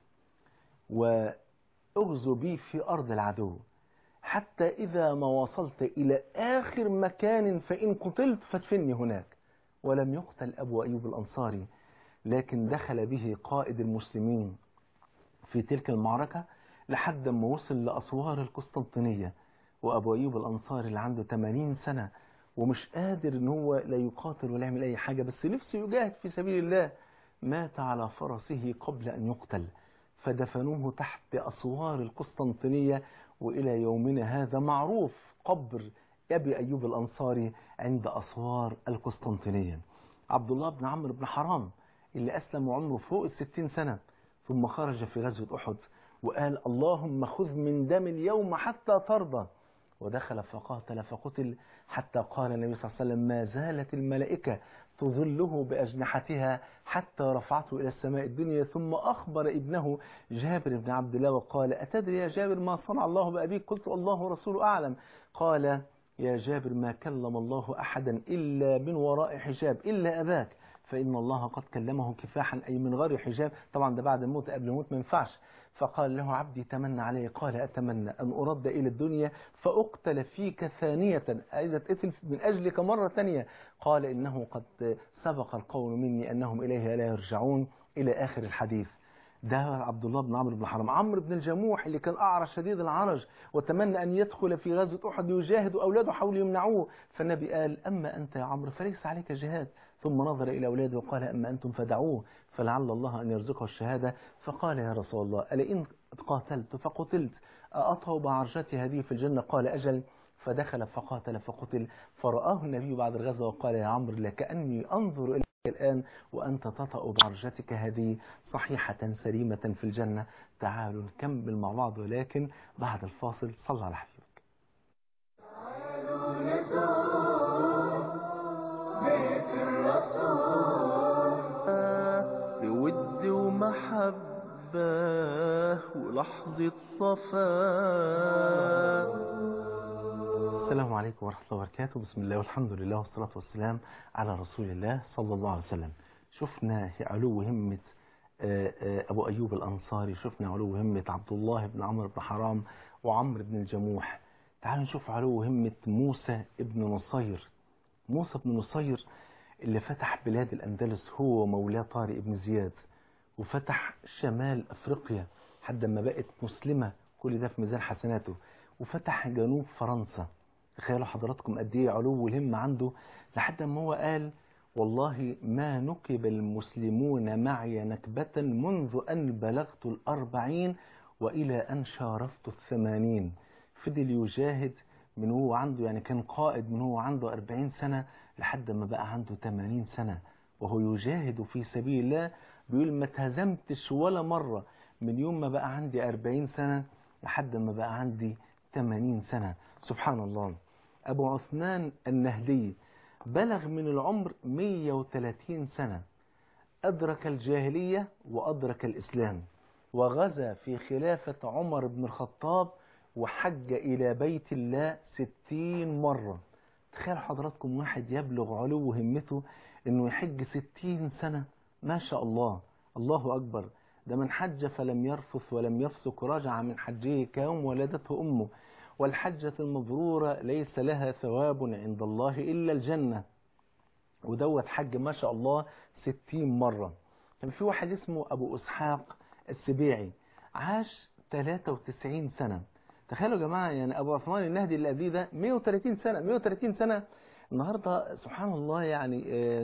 وأغزو بي في أرض العدو حتى إذا ما وصلت إلى آخر مكان فإن قتلت فادفني هناك. ولم يقتل أبو أيوب الأنصاري، لكن دخل به قائد المسلمين في تلك المعركة لحد ما وصل لأسوار القسطنطينية. وأبو أيوب الأنصاري اللي عنده ثمانين سنة ومش قادر ان هو لا يقاتل ولا يعمل أي حاجة بس نفسه يجاهد في سبيل الله، مات على فرسه قبل أن يقتل. فدفنوه تحت أسوار القسطنطينية، وإلى يومنا هذا معروف قبر أبي أيوب الأنصاري عند أسوار القسطنطينية. عبد الله بن عمرو بن حرام اللي أسلم وعمره فوق الستين سنة ثم خرج في غزوة أحد وقال اللهم خذ من دم اليوم حتى ترضى، ودخل فقاتل فقتل حتى قال النبي صلى الله عليه وسلم ما زالت الملائكة تظله بأجنحتها حتى رفعته إلى السماء الدنيا. ثم أخبر ابنه جابر بن عبد الله وقال أتدري يا جابر ما صنع الله بأبيك؟ قلت الله ورسوله أعلم. قال يا جابر ما كلم الله أحدا إلا من وراء حجاب إلا أباك، فإن الله قد كلمه كفاحا أي من غير حجاب. طبعا ده بعد الموت، قبل الموت ما ينفعش. فقال له عبدي تمنى عليه، قال أتمنى أن أرد إلى الدنيا فأقتل فيك ثانية، عايز أتقتل من أجلك مرة ثانية. قال إنه قد سبق القول مني أنهم إليه لا يرجعون، إلى آخر الحديث. ده عبد الله بن عمرو بن حرام. عمرو بن الجموح اللي كان أعرج شديد العرج وتمنى أن يدخل في غزوة أحد يجاهد وأولاده حاولوا يمنعوه، فالنبي قال أما أنت يا عمرو فليس عليك جهاد. ثم نظر إلى أولاده وقال أما أنتم فدعوه فلعل الله أن يرزقه الشهادة. فقال يا رسول الله ألئن قاتلت فقتلت أطهب عرجتي هذه في الجنة؟ قال أجل. فدخل فقاتل فقتل، فرآه النبي بعد الغزوة وقال يا عمرو لكأني أنظر إليك الآن وأنت تطأ بعرجتك هذه صحيحة سليمة في الجنة. تعالوا نكمل مع بعض، ولكن بعد الفاصل. صلى على حبيبك. تعالوا نزور بيت الرسول بود ومحبة ولحظة صفاء. السلام عليكم ورحمة الله وبركاته. بسم الله والحمد لله والصلاة والسلام على رسول الله صلى الله عليه وسلم. شفنا علو همة أبو أيوب الأنصاري، شفنا علو همة عبد الله بن عمرو بن حرام وعمرو بن الجموح. تعالوا نشوف علو همة موسى بن نصير. موسى بن نصير اللي فتح بلاد الأندلس هو ومولاه طارق بن زياد، وفتح شمال أفريقيا حد ما بقت مسلمة، كل ده في ميزان حسناته، وفتح جنوب فرنسا. تخيلوا حضراتكم قد ايه علو الهمة عنده، لحد ما هو قال والله ما نكب المسلمون معي نكبة منذ أن بلغت الأربعين وإلى أن شارفت الثمانين. فضل يجاهد من هو عنده، يعني كان قائد من هو عنده أربعين سنة لحد ما بقى عنده ثمانين سنة وهو يجاهد في سبيل الله. بيقول ما تهزمتش ولا مرة من يوم ما بقى عندي أربعين سنة لحد ما بقى عندي ثمانين سنة. سبحان الله. أبو عثمان النهدي بلغ من العمر مئة وثلاثين سنة، أدرك الجاهلية وأدرك الإسلام، وغزا في خلافة عمر بن الخطاب وحج إلى بيت الله ستين مرة. تخيل حضراتكم واحد يبلغ علو همته إنه يحج ستين سنة، ما شاء الله، الله أكبر. ده من حج فلم يرفث ولم يفسق رجع من حجه كيوم ولدته أمه، والحجة المبرورة ليس لها ثواب عند الله إلا الجنة. ودوت حج ما شاء الله ستين مرة. كان في واحد اسمه أبو إسحاق السبيعي عاش ثلاثة وتسعين سنة. تخيلوا يا جماعة، يعني أبو عثمان النهدي اللي قبليه ده مئة وثلاثين سنة. مئة وثلاثين سنة النهاردة سبحان الله، يعني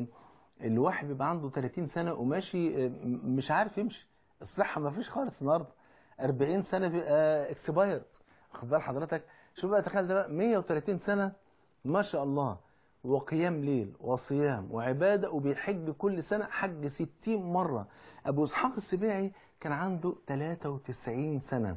الواحد بيبقى عنده ثلاثين سنة وماشي مش عارف يمشي، الصحة ما فيش خالص. النهاردة أربعين سنة بيبقى اكسباير. خد بال حضرتك، شوف بقى، تخيل ده بقى مئة وثلاثين سنة ما شاء الله، وقيام ليل وصيام وعبادة، وبيحج كل سنة حج ستين مرة. أبو إسحاق السبيعي كان عنده ثلاثة وتسعين سنة،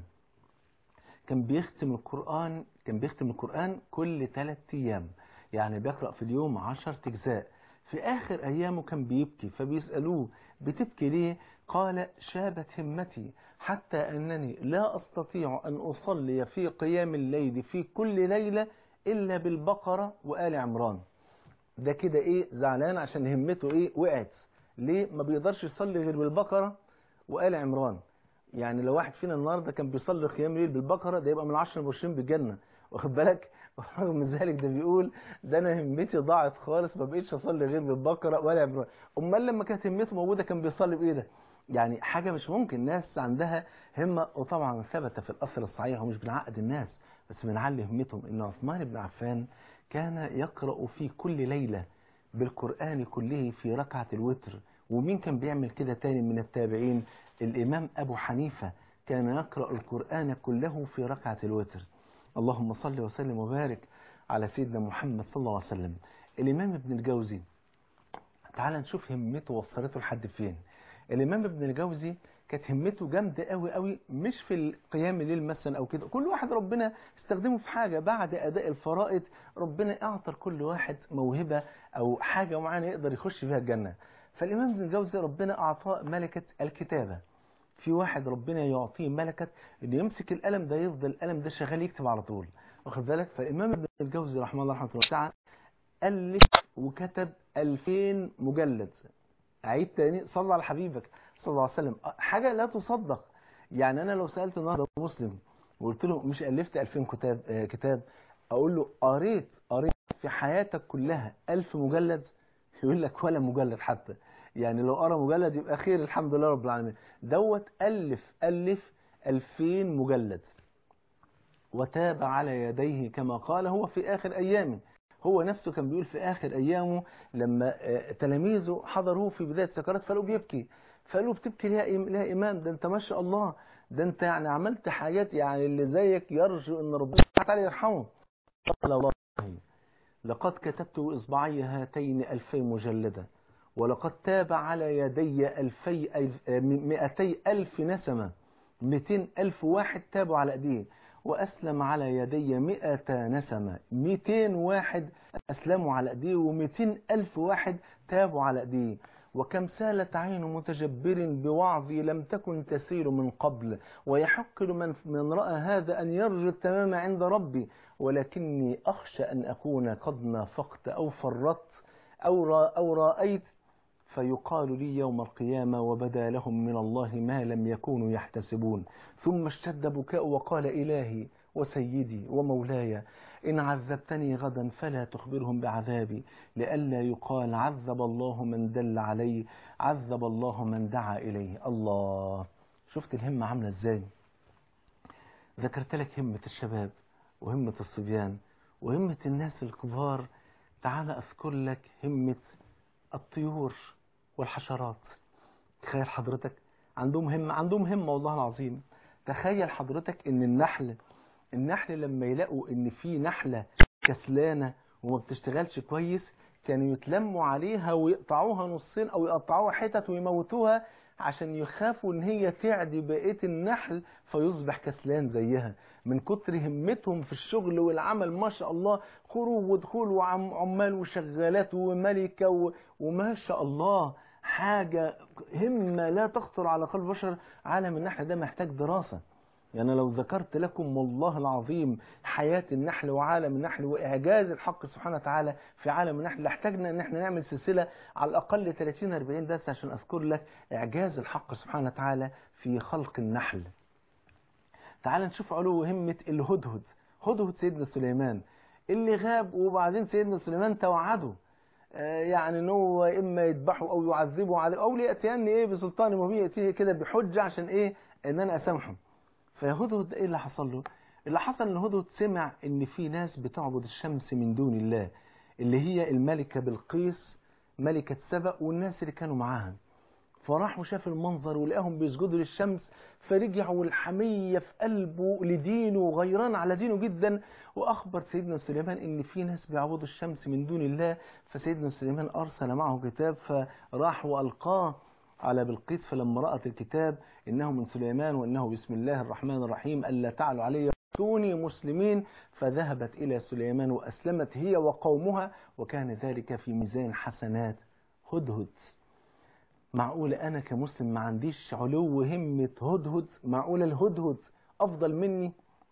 كان بيختم القرآن كان بيختم القرآن كل ثلاث أيام، يعني بيقرأ في اليوم عشر أجزاء. في آخر أيامه كان بيبكي، فبيسألوه بتبكي ليه؟ قال شابت همتي حتى أنني لا أستطيع أن أصلي في قيام الليل في كل ليلة إلا بالبقرة وآل عمران. ده كده إيه، زعلان عشان همته إيه وقعت. ليه ما بيقدرش يصلي غير بالبقرة وآل عمران؟ يعني لو واحد فينا النهارده كان بيصلي قيام الليل بالبقرة، ده يبقى من العشر المبشرين بالجنة، واخد بالك؟ ورغم ذلك ده بيقول ده انا همتي ضاعت خالص، ما بقيتش اصلي غير بالبقرة ولا عمران. امال لما كانت همته موجودة كان بيصلي بايه ده؟ يعني حاجة مش ممكن. ناس عندها همة، وطبعا ثبت في الأثر الصحيح، ومش بنعقد الناس بس بنعلي همتهم، إن عثمان بن عفان كان يقرأ في كل ليلة بالقرآن كله في ركعة الوتر. ومين كان بيعمل كده تاني من التابعين؟ الإمام أبو حنيفة كان يقرأ القرآن كله في ركعة الوتر. اللهم صل وسلم وبارك على سيدنا محمد صلى الله عليه وسلم. الإمام ابن الجوزي، تعال نشوف همته وصلته لحد فين. الإمام ابن الجوزي كانت همته جامدة قوي قوي، مش في القيام الليل مثلا أو كده، كل واحد ربنا استخدمه في حاجة. بعد أداء الفرائض ربنا أعطى كل واحد موهبة أو حاجة معينة يقدر يخش بها الجنة. فالإمام ابن الجوزي ربنا أعطاه ملكة الكتابة. في واحد ربنا يعطيه ملكة إنه يمسك القلم ده يفضل القلم ده شغال يكتب على طول، واخد بالك؟ فالإمام ابن الجوزي رحمه الله رحمه الله تعالى ألف وكتب ألفين مجلد. أعيد تاني، صلى على حبيبك صلى الله عليه وسلم. حاجة لا تصدق. يعني أنا لو سألت النهارده مسلم وقلت له مش ألفت ألفين كتاب آه كتاب أقول له قريت قريت في حياتك كلها ألف مجلد؟ يقول لك ولا مجلد حتى. يعني لو قرأ مجلد يبقى خير، الحمد لله رب العالمين. دوت ألف ألف ألفين مجلد، وتاب على يديه كما قال هو في آخر أيامه. هو نفسه كان بيقول في آخر أيامه لما تلاميذه حضروه في بداية سكرات فقالوا بيبكي، فقالوا بتبكي ليه يا إمام؟ ده أنت ما شاء الله، ده أنت يعني عملت حاجات يعني اللي زيك يرجو أن ربنا تعالى يرحمه. قال الله لقد كتبت إصبعي هاتين ألفي مجلدة، ولقد تاب على يدي ألفي ألف مئتي ألف نسمة، مئتين ألف واحد تابوا على أيديه، وأسلم على يدي مئة نسمة، مئتين واحد أسلموا على أيديه، ومئتين ألف واحد تابوا على أيديه. وكم سالت عين متجبر بوعظي لم تكن تسير من قبل، ويحق من من رأى هذا أن يرجو التمام عند ربي، ولكني أخشى أن أكون قد نافقت أو فرطت أو أو رأيت فيقال لي يوم القيامة وبدا لهم من الله ما لم يكونوا يحتسبون. ثم اشتد بكاء وقال إلهي وسيدي ومولاي إن عذبتني غدا فلا تخبرهم بعذابي، لئلا يقال عذب الله من دل عليه، عذب الله من دعا إليه. الله، شفت الهمة عاملة ازاي؟ ذكرت لك همة الشباب وهمة الصبيان وهمة الناس الكبار، تعال أذكر لك همة الطيور والحشرات. تخيل حضرتك عندهم همة، عندهم همة والله العظيم. تخيل حضرتك ان النحل النحل لما يلاقوا ان في نحلة كسلانة وما بتشتغلش كويس كانوا يتلموا عليها ويقطعوها نصين او يقطعوها حتت ويموتوها عشان يخافوا ان هي تعدي بقية النحل فيصبح كسلان زيها، من كتر همتهم في الشغل والعمل. ما شاء الله، خروج ودخول وعمال وشغالات وملكة و... وما شاء الله، حاجة همة لا تخطر على قلب بشر. عالم النحل ده محتاج دراسة. يعني لو ذكرت لكم والله العظيم حياة النحل وعالم النحل وإعجاز الحق سبحانه وتعالى في عالم النحل لاحتاجنا ان احنا نعمل سلسلة على الأقل ثلاثين أربعين درس عشان أذكر لك إعجاز الحق سبحانه وتعالى في خلق النحل. تعال نشوف علو همة الهدهد. هدهد سيدنا سليمان اللي غاب، وبعدين سيدنا سليمان توعده يعني ان هو اما يذبحه او يعذبه عليه او لياتيني ايه بسلطان مبين، ياتيه كده بحجه عشان ايه ان انا اسامحه. فهدهد ايه اللي حصل له؟ اللي حصل ان هدهد سمع ان في ناس بتعبد الشمس من دون الله، اللي هي الملكه بلقيس ملكه سبأ والناس اللي كانوا معاها. فراح وشاف المنظر ولقاهم بيسجدوا للشمس، فرجع والحمية في قلبه لدينه وغيران على دينه جدا، وأخبر سيدنا سليمان إن في ناس بيعبدوا الشمس من دون الله. فسيدنا سليمان أرسل معه كتاب فراح وألقاه على بلقيس، فلما رأت الكتاب إنه من سليمان وإنه بسم الله الرحمن الرحيم ألا تعلوا علي وأتوني مسلمين، فذهبت إلى سليمان وأسلمت هي وقومها، وكان ذلك في ميزان حسنات هدهد. معقولة أنا كمسلم ما عنديش علو همة هدهد؟ معقولة الهدهد أفضل مني؟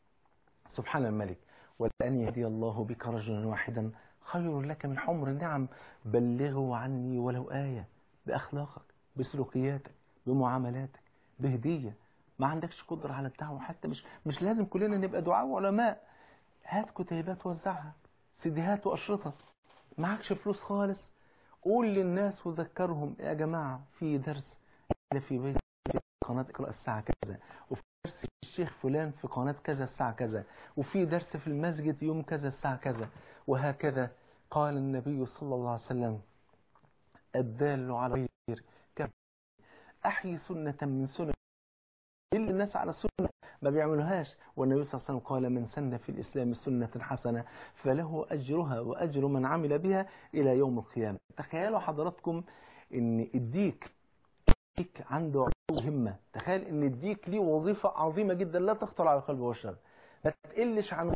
سبحان الملك. ولأن يهدي الله بك رجلا واحدا خير لك من حمر النعم. بلغوا عني ولو آية، بأخلاقك بسلوكياتك بمعاملاتك بهدية. ما عندكش قدرة على الدعوة حتى، مش مش لازم كلنا نبقى دعاء وعلماء. هات كتيبات وزعها، سيديهات وأشرطة. معكش فلوس خالص، قول للناس وذكرهم يا جماعة في درس في بيت في قناة اقرأ الساعة كذا، وفي درس الشيخ فلان في قناة كذا الساعة كذا، وفي درس في المسجد يوم كذا الساعة كذا. وهكذا قال النبي صلى الله عليه وسلم الدال على الخير كم أحيي سنة من سنة اللي الناس على السنة ما بيعملوهاش. والنبي صلى الله عليه وسلم قال من سن في الإسلام سنة حسنة فله أجرها وأجر من عمل بها إلى يوم القيامة. تخيلوا حضراتكم إن الديك الديك عنده علو همة. تخيل إن الديك ليه وظيفة عظيمة جدا لا تخطر على قلب بشر، ما تقلش عن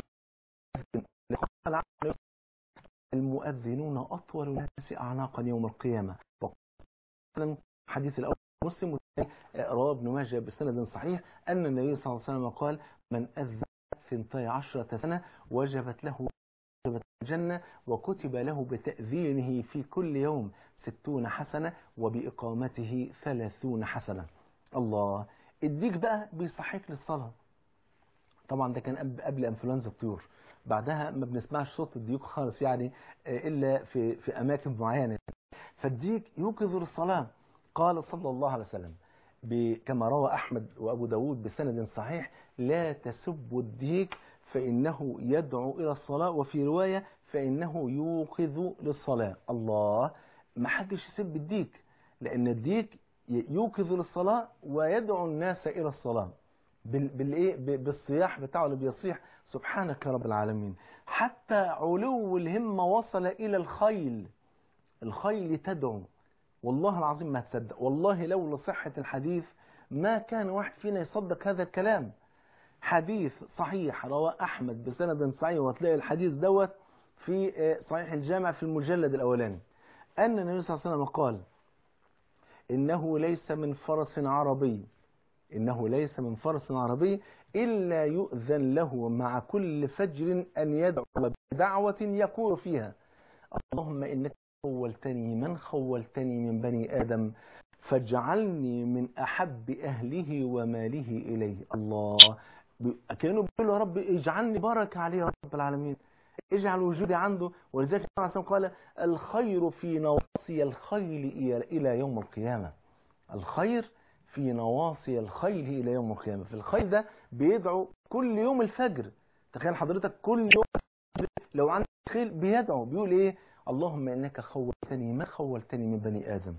المؤذنون أطول الناس أعناقا يوم القيامة. حديث الأول مسلم رواه ابن ماجه بسند صحيح أن النبي صلى الله عليه وسلم قال من أذن ثنتي عشرة سنة وجبت له الجنة وكتب له بتأذينه في كل يوم ستون حسنة وبإقامته ثلاثون حسنة. الله، الديك بقى بيصحيك للصلاة. طبعا ده كان قبل انفلونزا الطيور، بعدها ما بنسمعش صوت الديك خالص يعني إلا في في أماكن معينة. فالديك يوقظ للصلاة. قال صلى الله عليه وسلم كما روى أحمد وأبو داود بسند صحيح: لا تسبوا الديك فإنه يدعو إلى الصلاة، وفي رواية فإنه يوقظ للصلاة. الله، ما حدش يسب الديك، لأن الديك يوقظ للصلاة ويدعو الناس إلى الصلاة بالإيه؟ بالصياح بتاعه اللي بيصيح سبحانك يا رب العالمين. حتى علو الهمة وصل إلى الخيل، الخيل تدعو. والله العظيم ما تصدق، والله لولا صحة الحديث ما كان واحد فينا يصدق هذا الكلام. حديث صحيح رواه أحمد بسند صحيح، وتلاقي الحديث دوت في صحيح الجامع في المجلد الأولاني، أن النبي صلى الله عليه وسلم قال: إنه ليس من فرس عربي إنه ليس من فرس عربي إلا يؤذن له مع كل فجر أن يدعو بدعوة يقول فيها: اللهم إنك خولتني من خولتني من بني آدم فاجعلني من أحب أهله وماله إليه. الله، كانوا بيقولوا يا رب اجعلني بركة عليه يا رب العالمين، اجعل وجودي عنده. ولذلك النبي عليه الصلاة والسلام قال: الخير في نواصي الخيل إلى يوم القيامة. الخير في نواصي الخيل إلى يوم القيامة. في الخيل ده بيدعو كل يوم الفجر. تخيل حضرتك كل يوم لو عندك خيل بيدعو، بيقول إيه؟ اللهم إنك خولتني ما خولتني من بني آدم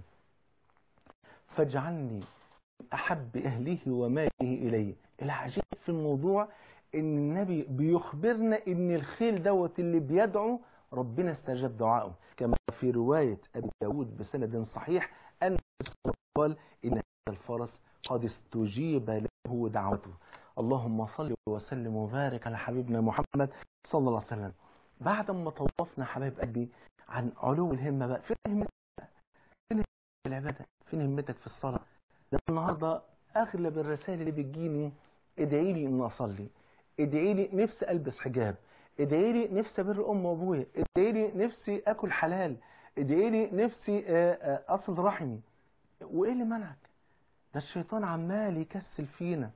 فاجعلني أحب أهله وماله إليه. العجيب في الموضوع إن النبي بيخبرنا إن الخيل دوت اللي بيدعو ربنا استجاب دعائه، كما في رواية أبي داود بسند صحيح أن قال: إن هذا الفرس قد استجيب له دعوته. اللهم صل وسلم وبارك على حبيبنا محمد صلى الله عليه وسلم. بعد ما توقفنا حبايب قلبي عن علو الهمة بقى، فين همتك؟ فين في العبادة؟ فين همتك في الصلاة؟ ده النهاردة أغلب الرسائل اللي بتجيني: ادعي لي إن أصلي، ادعي لي نفسي ألبس حجاب، ادعي لي نفسي أبر أم وأبويا، ادعي لي نفسي أكل حلال، ادعي لي نفسي أصل رحمي. وإيه اللي منعك؟ ده الشيطان عمال يكسل فينا،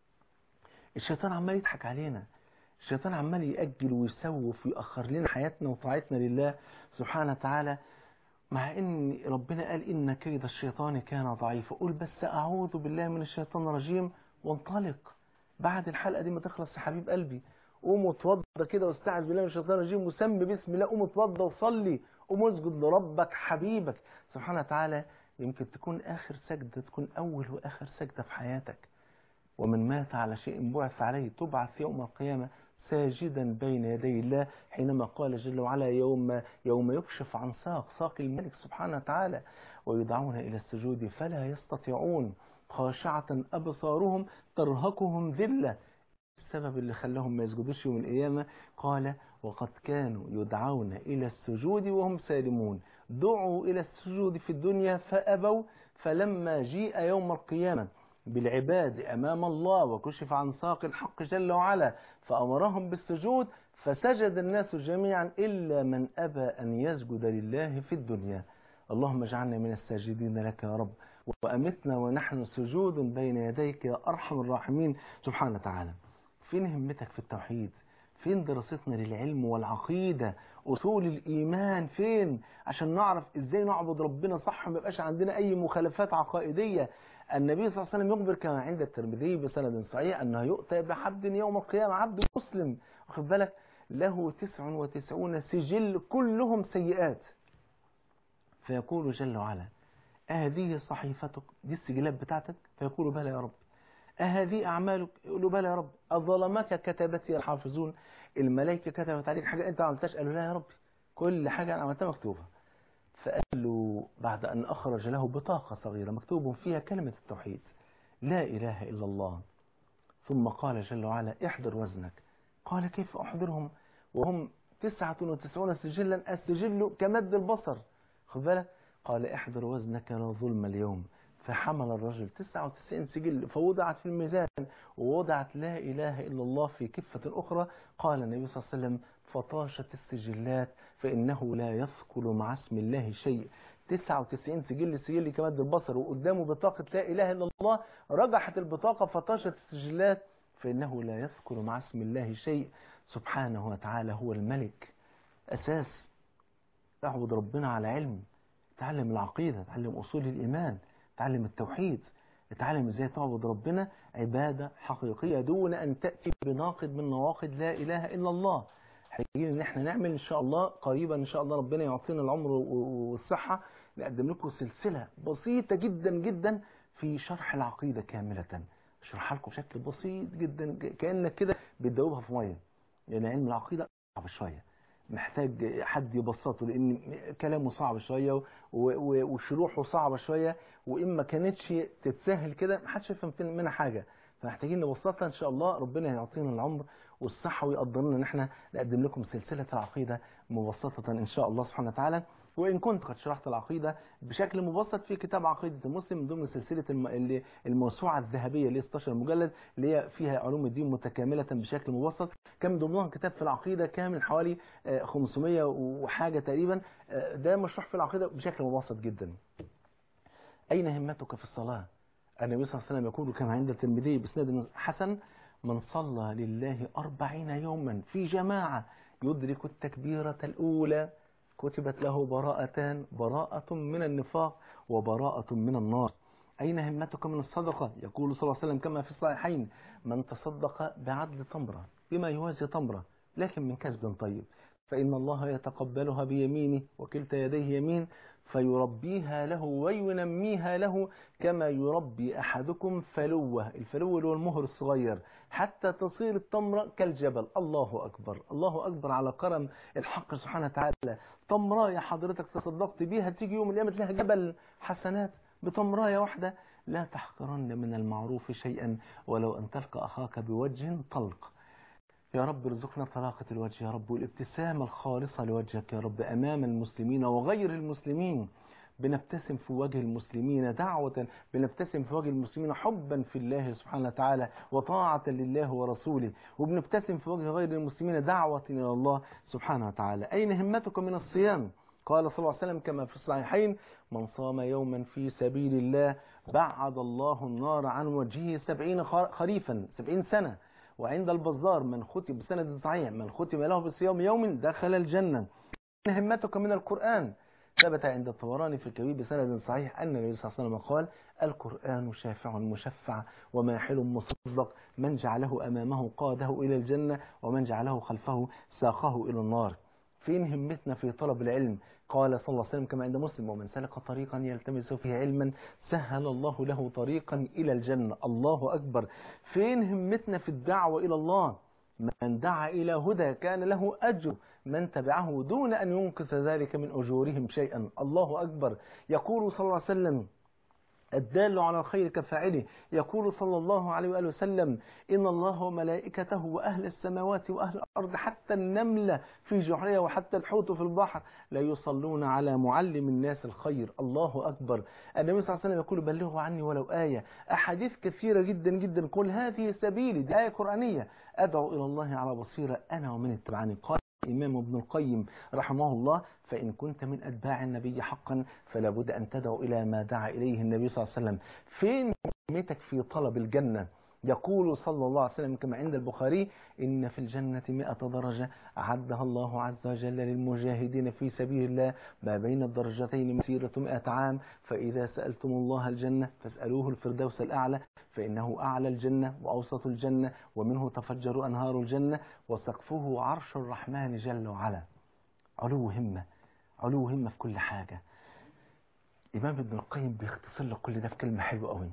الشيطان عمال يضحك علينا، الشيطان عمال يأجل ويسوف ويأخر لنا حياتنا وطاعتنا لله سبحانه وتعالى، مع ان ربنا قال: ان كيد الشيطان كان ضعيفا. قول بس اعوذ بالله من الشيطان الرجيم وانطلق. بعد الحلقة دي ما تخلص يا حبيب قلبي، قوم وتوضى كده واستعذ بالله من الشيطان الرجيم وسمي بسم الله، قوم وتوضى وصلي، قوم اسجد لربك حبيبك سبحانه وتعالى. يمكن تكون آخر سجدة تكون أول وآخر سجدة في حياتك. ومن مات على شيء بعث عليه تبعث يوم القيامة ساجدا بين يدي الله، حينما قال جل وعلا: يوم يوم يكشف عن ساق ساق الملك سبحانه وتعالى ويدعون إلى السجود فلا يستطيعون خاشعة أبصارهم ترهقهم ذلة. السبب اللي خلاهم ما يسجدوش يوم القيامة قال: وقد كانوا يدعون إلى السجود وهم سالمون. دعوا إلى السجود في الدنيا فأبوا، فلما جيء يوم القيامة بالعباد أمام الله وكشف عن ساق الحق جل وعلا فأمرهم بالسجود فسجد الناس جميعا إلا من أبى أن يسجد لله في الدنيا. اللهم اجعلنا من الساجدين لك يا رب، وأمتنا ونحن سجود بين يديك يا أرحم الراحمين سبحانه وتعالى. فين همتك في التوحيد؟ فين دراستنا للعلم والعقيدة أصول الإيمان؟ فين عشان نعرف إزاي نعبد ربنا صح وما يبقاش عندنا أي مخالفات عقائدية؟ النبي صلى الله عليه وسلم يخبر كما عند الترمذي بسند صحيح أنه يؤتى بعبد يوم القيامة، عبد مسلم واخد بالك، له تسع وتسعون سجل كلهم سيئات، فيقول جل وعلا: أهذه صحيفتك؟ دي السجلات بتاعتك؟ فيقول: بلى يا رب. أهذه أعمالك؟ يقولوا: بلى يا رب. أظلمك كتبتي الحافظون؟ الملائكة كتبت عليك حاجة أنت ما عملتهاش؟ قالوا: لا يا رب، كل حاجة أنا عملتها مكتوبة. فقال له بعد أن أخرج له بطاقة صغيرة مكتوب فيها كلمة التوحيد: لا إله إلا الله. ثم قال جل وعلا: احضر وزنك. قال: كيف أحضرهم وهم تسعة وتسعون سجلا، السجل كمد البصر، خذ بالك. قال: احضر وزنك لا ظلم اليوم. فحمل الرجل تسعة وتسعين سجل فوضعت في الميزان، ووضعت لا إله إلا الله في كفة أخرى. قال النبي صلى الله عليه وسلم: فطاشت السجلات فإنه لا يثقل مع اسم الله شيء. تسعة وتسعين سجل سجل كمد البصر وقدامه بطاقة لا إله إلا الله، رجحت البطاقة فطاشت السجلات فإنه لا يذكر مع اسم الله شيء. سبحانه وتعالى هو الملك. أساس اعبد ربنا على علم، تعلم العقيدة، تعلم أصول الإيمان، اتعلم التوحيد، اتعلم ازاي تعبد ربنا عبادة حقيقية دون ان تأتي بناقض من نواقض لا اله الا الله. محتاجين ان احنا نعمل ان شاء الله قريبا ان شاء الله، ربنا يعطينا العمر والصحة، نقدم لكم سلسلة بسيطة جدا جدا في شرح العقيدة كاملة، اشرحها لكم بشكل بسيط جدا كأنك كده بتدوبها في مية، لان علم العقيدة صعب شوية، محتاج حد يبسطه، لان كلامه صعب شوية وشروحه صعبة شوية، وإن ما كانتش تتسهل كده محدش يفهم منها حاجة، فمحتاجين نبسطها ان شاء الله. ربنا يعطينا العمر والصحة ويقدر لنا ان احنا نقدم لكم سلسلة العقيدة مبسطة ان شاء الله سبحانه وتعالى. وإن كنت قد شرحت العقيدة بشكل مبسط في كتاب عقيدة المسلم من ضمن سلسلة الموسوعة الذهبية اللي ستاشر مجلد، اللي هي فيها علوم الدين متكاملة بشكل مبسط، كان من ضمنها كتاب في العقيدة كامل حوالي خمسمية وحاجة تقريبا، ده مشروح في العقيدة بشكل مبسط جدا. أين همتك في الصلاة؟ النبي صلى الله عليه وسلم يقول كما عند الترمذي بإسناد حسن: من صلى لله أربعين يوما في جماعة يدرك التكبيرة الأولى كتبت له براءتان، براءة من النفاق وبراءة من النار. أين همتك من الصدقة؟ يقول صلى الله عليه وسلم كما في الصحيحين: من تصدق بعدل تمرة بما يوازي تمرة لكن من كسب طيب فإن الله يتقبلها بيمينه وكلتا يديه يمين فيربيها له وينميها له كما يربي أحدكم فلوه، الفلو اللي هو المهر الصغير، حتى تصير التمرة كالجبل. الله أكبر، الله أكبر على كرم الحق سبحانه وتعالى. تمراية حضرتك تصدقت بيها تيجي يوم القيامة لها جبل حسنات بتمراية واحدة. لا تحقرن من المعروف شيئا ولو أن تلقى أخاك بوجه طلق. يا رب ارزقنا طلاقة الوجه يا رب، والابتسامة الخالصة لوجهك يا رب أمام المسلمين وغير المسلمين. بنبتسم في وجه المسلمين دعوة، بنبتسم في وجه المسلمين حبا في الله سبحانه وتعالى وطاعة لله ورسوله، وبنبتسم في وجه غير المسلمين دعوة إلى الله سبحانه وتعالى. أين همتك من الصيام؟ قال صلى الله عليه وسلم كما في الصحيحين: من صام يوما في سبيل الله بعد الله النار عن وجهه سبعين خريفا، سبعين سنة. وعند البزار من ختم بسند صحيح: من ختم له بصيام يوم دخل الجنة. إن همتك من القرآن؟ ثبت عند الطبراني في الكبير بسند صحيح أن النبي صلى الله عليه وسلم قال: القرآن شافع مشفع وماحل مصدق، من جعله أمامه قاده إلى الجنة ومن جعله خلفه ساقه إلى النار. فين همتنا في طلب العلم؟ قال صلى الله عليه وسلم كما عند مسلم: ومن سلك طريقا يلتمس فيه علما سهل الله له طريقا إلى الجنة. الله أكبر. فين همتنا في الدعوة إلى الله؟ من دعا إلى هدى كان له أجر من تبعه دون أن ينقص ذلك من أجورهم شيئا. الله أكبر. يقول صلى الله عليه وسلم: الدال على الخير كفاعله. يقول صلى الله عليه وآله وسلم: إن الله وملائكته وأهل السماوات وأهل الأرض حتى النملة في جحرها وحتى الحوت في البحر لا يصلون على معلم الناس الخير. الله أكبر. النبي صلى الله عليه وسلم يقول: بلغوا عني ولو آية. أحاديث كثيرة جدا جدا. قل هذه سبيلي، دي آية قرآنية، أدعو إلى الله على بصيرة أنا ومن اتبعني. قال الإمام ابن القيم رحمه الله: فإن كنت من أتباع النبي حقا فلا بد أن تدعو إلى ما دعا إليه النبي صلى الله عليه وسلم. فين همتك في طلب الجنة؟ يقول صلى الله عليه وسلم كما عند البخاري: إن في الجنة مئة درجة أعدها الله عز وجل للمجاهدين في سبيل الله ما بين الدرجتين مسيرة مئة عام، فإذا سألتم الله الجنة فاسألوه الفردوس الأعلى فإنه أعلى الجنة وأوسط الجنة ومنه تفجر أنهار الجنة وسقفه عرش الرحمن جل وعلا. علو همة، علو همة في كل حاجة. إمام ابن القيم بيختصر لك كل ده في كلمة حلوة قوي،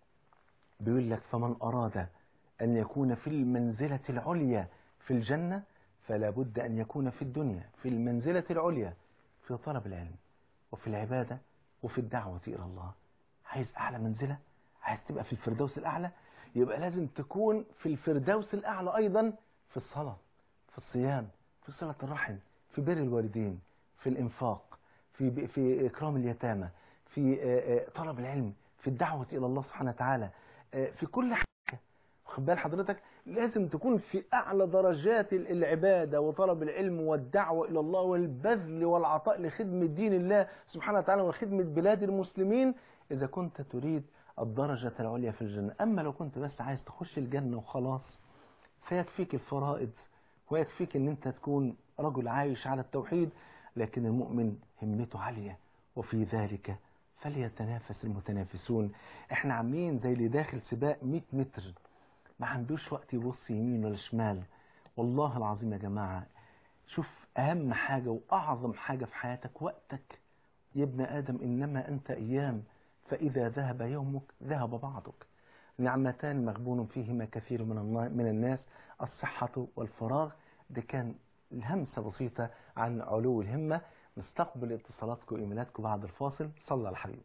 بيقول لك: فمن أراد أن يكون في المنزلة العليا في الجنة فلا بد أن يكون في الدنيا في المنزلة العليا في طلب العلم وفي العبادة وفي الدعوة إلى الله. عايز أعلى منزلة، عايز تبقى في الفردوس الأعلى، يبقى لازم تكون في الفردوس الأعلى أيضا في الصلاة، في الصيام، في صلة الرحم، في بر الوالدين، في الإنفاق، في في إكرام اليتامى، في طلب العلم، في الدعوة إلى الله سبحانه وتعالى، في كل حاجة. خد بال حضرتك، لازم تكون في أعلى درجات العبادة وطلب العلم والدعوة إلى الله والبذل والعطاء لخدمة دين الله سبحانه وتعالى وخدمة بلاد المسلمين إذا كنت تريد الدرجة العليا في الجنة. أما لو كنت بس عايز تخش الجنة وخلاص فيكفيك الفرائض ويكفيك أن أنت تكون رجل عايش على التوحيد، لكن المؤمن همته عالية وفي ذلك فليتنافس المتنافسون. احنا عاملين زي اللي داخل سباق مية متر، ما عندوش وقت يبص يمين ولا شمال. والله العظيم يا جماعة، شوف أهم حاجة وأعظم حاجة في حياتك وقتك. يا ابن آدم إنما أنت أيام، فإذا ذهب يومك ذهب بعضك. نعمتان مغبون فيهما كثير من من الناس، الصحة والفراغ. ده كان همسة بسيطة عن علو الهمة. نستقبل اتصالاتكم وإيميلاتكم بعد الفاصل. صلى على الحبيب.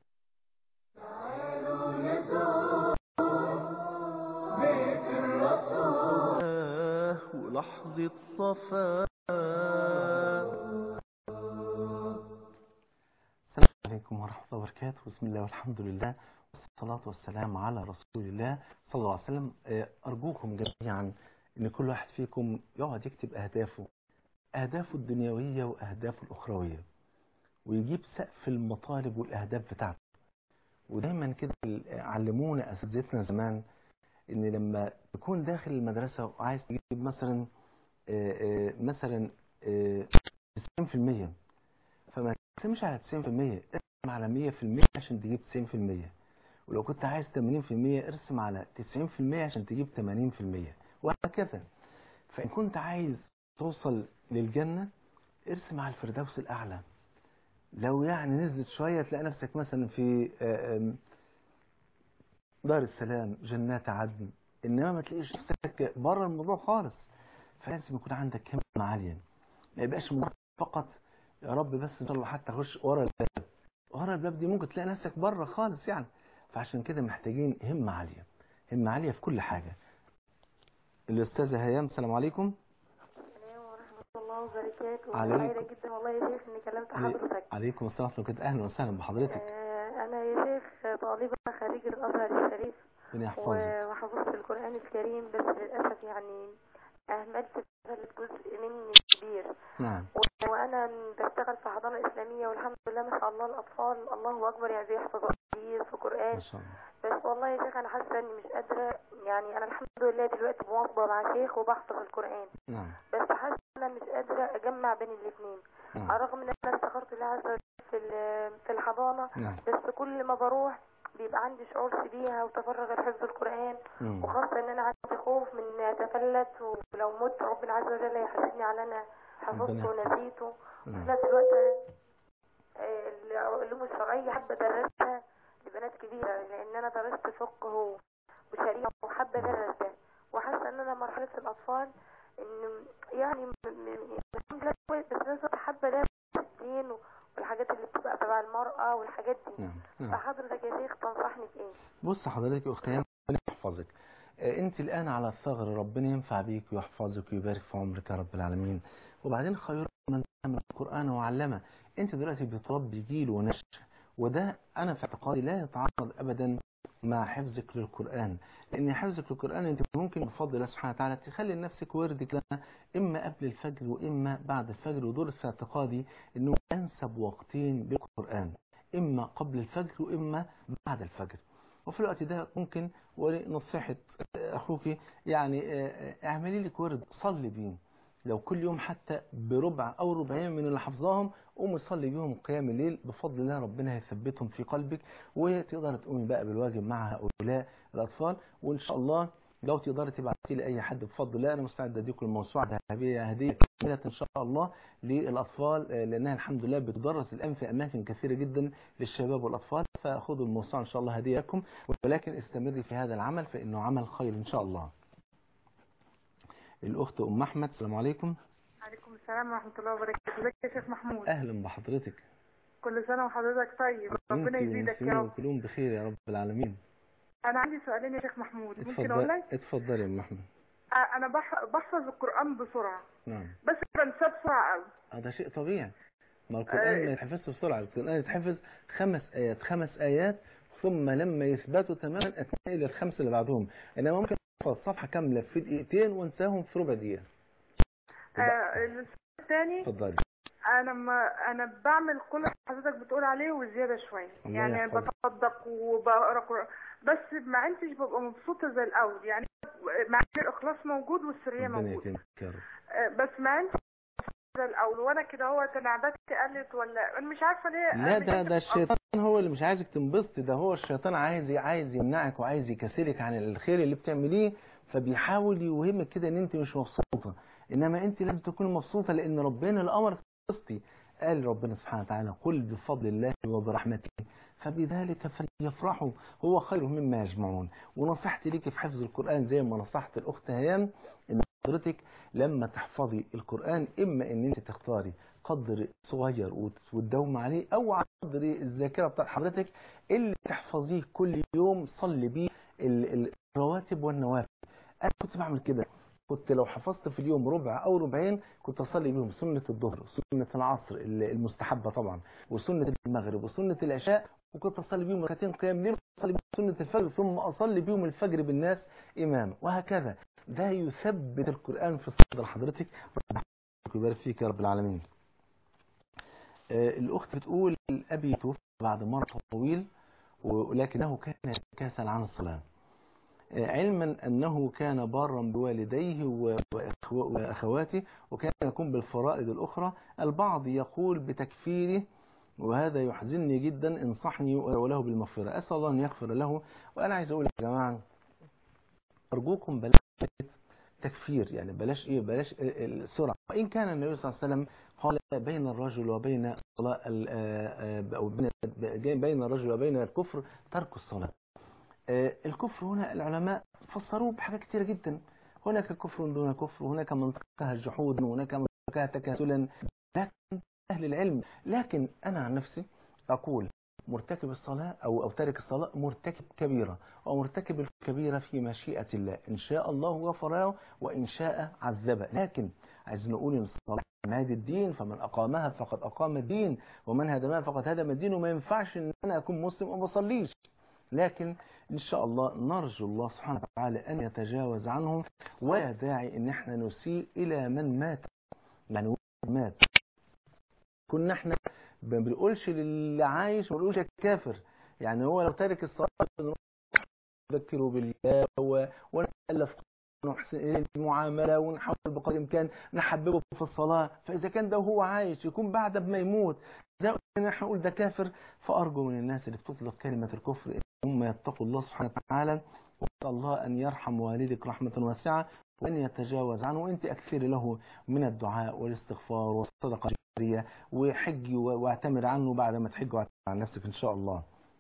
تعالوا نزور بيت الرسول ولحظة صفاء. السلام عليكم ورحمة الله وبركاته. بسم الله والحمد لله والصلاة والسلام على رسول الله صلى الله عليه وسلم. أرجوكم جميعا إن كل واحد فيكم يقعد يكتب أهدافه، أهدافه الدنيوية وأهدافه الأخروية، ويجيب سقف المطالب والأهداف بتاعته. ودايما كده علمونا أساتذتنا زمان إن لما تكون داخل المدرسة وعايز تجيب مثلا مثلا تسعين في المية، فما تقسمش على تسعين في المية، ارسم على مية في المية عشان تجيب تسعين في المية. ولو كنت عايز ثمانين في المية ارسم على تسعين في المية عشان تجيب ثمانين في المية، وهكذا. فإن كنت عايز توصل للجنة ارسم على الفردوس الأعلى. لو يعني نزلت شوية تلاقي نفسك مثلا في دار السلام، جنات عدن، إنما ما تلاقيش نفسك بره الموضوع خالص. فلازم يكون عندك همة عالية، ما يبقاش فقط يا رب بس ان شاء الله حتى اخش ورا الباب. ورا الباب دي ممكن تلاقي نفسك بره خالص يعني. فعشان كده محتاجين همة عالية، همة عالية في كل حاجة. الأستاذة هيام، السلام عليكم. السلام ورحمة الله وبركاته. عليكم. سعيدة جدا والله يا شيخ إني كلمت حضرتك. عليكم السلام ورحمة الله. أهلا وسهلا بحضرتك. آه أنا يا شيخ طالبة خريج الأزهر الشريف وحفظت القرآن الكريم، بس للأسف يعني أهملت جزء مني كبير. نعم. وأنا بشتغل في حضانة إسلامية والحمد لله ما شاء الله الأطفال الله أكبر يعني بيحفظوا كتير في القرآن. ما شاء الله. بس والله يا شيخ أنا حاسة إني مش قادرة، يعني أنا الحمد لله دلوقتي مواظبة مع شيخ وبحفظ القرآن. نعم. بس حاسة إن أنا مش قادرة أجمع بين الاثنين. نعم. على الرغم إن أنا استخرت الله عز وجل في في الحضانة. نعم. بس كل ما بروح بيبقى عندي شعور سبيها وتفرغ لحفظ القرآن. مم. وخاصة إن أنا عندي خوف من أتفلت، ولو مت ربنا عز وجل يحاسبني على أنا حفظته ونسيته. وفي نفس الوقت العلوم الشرعية حابة أدرسها لبنات كبيرة، لأن أنا درست فقه وشريعة وحابة أدرس ده، وحاسة إن أنا مرحلة الأطفال إن يعني الحمد لله كويس، بس أنا حابة أدرس الدين والحاجات اللي بتبقى تبع المرأة والحاجات دي. نعم. نعم. فحضرتك يا شيخ تنصحني بإيه؟ بص حضرتك يا أختي، ربنا يحفظك. أنت الآن على الثغر، ربنا ينفع بيك ويحفظك ويبارك في عمرك يا رب العالمين. وبعدين خير من تعلم القرآن وعلمه. أنت دلوقتي بتربي جيل ونشء، وده أنا في اعتقادي لا يتعارض أبدا مع حفظك للقرآن. لأن حفظك للقرآن أنت ممكن بفضل الله سبحانه وتعالى تخلي لنفسك وردك لنا إما قبل الفجر وإما بعد الفجر. ودول في اعتقادي أنه أنسب وقتين بالقرآن، إما قبل الفجر وإما بعد الفجر. وفي الوقت ده ممكن، ونصيحة أخوك يعني اعملي لك ورد صلي بيه، لو كل يوم حتى بربع أو ربعين من اللي حفظاهم قوم صلي بيهم قيام الليل. بفضل الله ربنا هيثبتهم في قلبك، وتقدر تقومي بقى بالواجب مع هؤلاء الأطفال. وإن شاء الله لو تقدر تبعتي لي أي حد بفضل الله أنا مستعد أديكم الموسوعة الذهبية هدية كاملة إن شاء الله للأطفال، لأنها الحمد لله بتدرس الآن في أماكن كثيرة جدا للشباب والأطفال. فخذوا الموسوعة إن شاء الله هدية لكم، ولكن استمري في هذا العمل فإنه عمل خير إن شاء الله. الأخت أم أحمد، السلام عليكم. عليكم السلام ورحمة الله وبركاته. ازيك يا شيخ محمود؟ أهلا بحضرتك. كل سنة وحضرتك طيب، ربنا يزيدك يا رب. كلهم بخير يا رب العالمين. أنا عندي سؤالين يا شيخ محمود، اتفضل. ممكن أقول لك؟ اتفضل يا أم أحمد. أنا بحفظ القرآن بسرعة. نعم. بس بنساه بسرعة قوي. هذا شيء طبيعي، ما القرآن أه ما يتحفظش بسرعة. القرآن يتحفظ خمس آيات خمس آيات ثم لما يثبتوا تماما أثناء إلى الخمس اللي بعدهم. إنما ممكن أحفظ صفحة كاملة في دقيقتين وانساهم في ربع دقيقة. السؤال الثاني، اتفضلي. انا ما انا بعمل كل اللي حضرتك بتقول عليه وزياده شويه، يعني بتصدق وبقرا قرآن، بس ما عنديش ببقى مبسوطه زي الاول، يعني مع الاخلاص موجود والسريه موجود، بس ما عنديش زي الاول. وانا كده هو تنعبتي قلت ولا انا مش عارفه ليه. لا ده ده الشيطان هو اللي مش عايزك تنبسط، ده هو الشيطان عايز عايز يمنعك وعايز يكسرك عن الخير اللي بتعمليه، فبيحاول يوهمك كده ان انت مش مبسوطه. انما انت لازم تكوني مبسوطه، لان ربنا اللي امرك تنبسطي. قال ربنا سبحانه وتعالى: قل بفضل الله وبرحمته فبذلك فليفرحوا هو خير مما يجمعون. ونصيحتي ليكي في حفظ القرآن زي ما نصحت الأخت هيام، إن حضرتك لما تحفظي القرآن إما إن أنت تختاري قدر صغير وتداوم عليه، أو على قدر الذاكرة بتاع حضرتك اللي تحفظيه كل يوم صلي بيه الرواتب والنوافل. أنا كنت بعمل كده، كنت لو حفظت في اليوم ربع أو ربعين كنت أصلي بيهم سنة الظهر وسنة العصر المستحبة طبعا، وسنة المغرب وسنة العشاء، وكنت أصلي بيهم ركعتين قيام ليل، أصلي بيهم سنة الفجر، ثم أصلي بيهم الفجر بالناس إمام، وهكذا. ده يثبت القرآن في صدر حضرتك. ربنا يبارك فيك يا رب العالمين. آه الأخت بتقول: أبي توفي بعد مرض طويل ولكنه كان يتكاسل عن الصلاة، علما أنه كان بارا بوالديه وأخواته وكان يقوم بالفرائض الأخرى. البعض يقول بتكفيره وهذا يحزنني جدا، انصحني وله بالمغفرة، أسأل الله أن يغفر له. وأنا عايز أقول يا جماعة أرجوكم بلاش تكفير، يعني بلاش إيه بلاش السرعة. وإن كان النبي صلى الله عليه وسلم قال بين الرجل وبين الصلاة أو بين الرجل وبين الكفر ترك الصلاة. الكفر هنا العلماء فسروه بحاجات كتيرة جدا، هناك كفر دون كفر، هناك من تركها جحودا، وهناك من تركها تكاسلا، لكن أهل العلم. لكن أنا عن نفسي أقول مرتكب الصلاة أو أو تارك الصلاة مرتكب كبيرة، ومرتكب الكبيرة في مشيئة الله، إن شاء الله غفر له وإن شاء عذبه. لكن عايز نقول إن الصلاة عماد الدين، فمن أقامها فقد أقام الدين، ومن هدمها فقد هدم الدين. وما ينفعش إن أنا أكون مسلم وما بصليش، لكن إن شاء الله نرجو الله سبحانه وتعالى أن يتجاوز عنهم، ولا داعي إن احنا نسيء إلى من مات. يعني مات كنا احنا ما بنقولش للي عايش ما بنقولش الكافر، يعني هو لو تارك الصلاة نذكره بالله ونألف ونحسن إليه المعاملة ونحاول بقدر الإمكان نحببه في الصلاة. فإذا كان ده وهو عايش يكون بعد ما يموت زي ان احنا نقول ده كافر، فأرجو من الناس اللي بتطلق كلمة الكفر ان هم يتقوا الله سبحانه وتعالى، وأسأل الله أن يرحم والدك رحمة واسعة وأن يتجاوز عنه، وأنت أكثر له من الدعاء والاستغفار والصدقة الجارية، وحجي واعتمر عنه بعد ما تحج واعتمر عن نفسك إن شاء الله.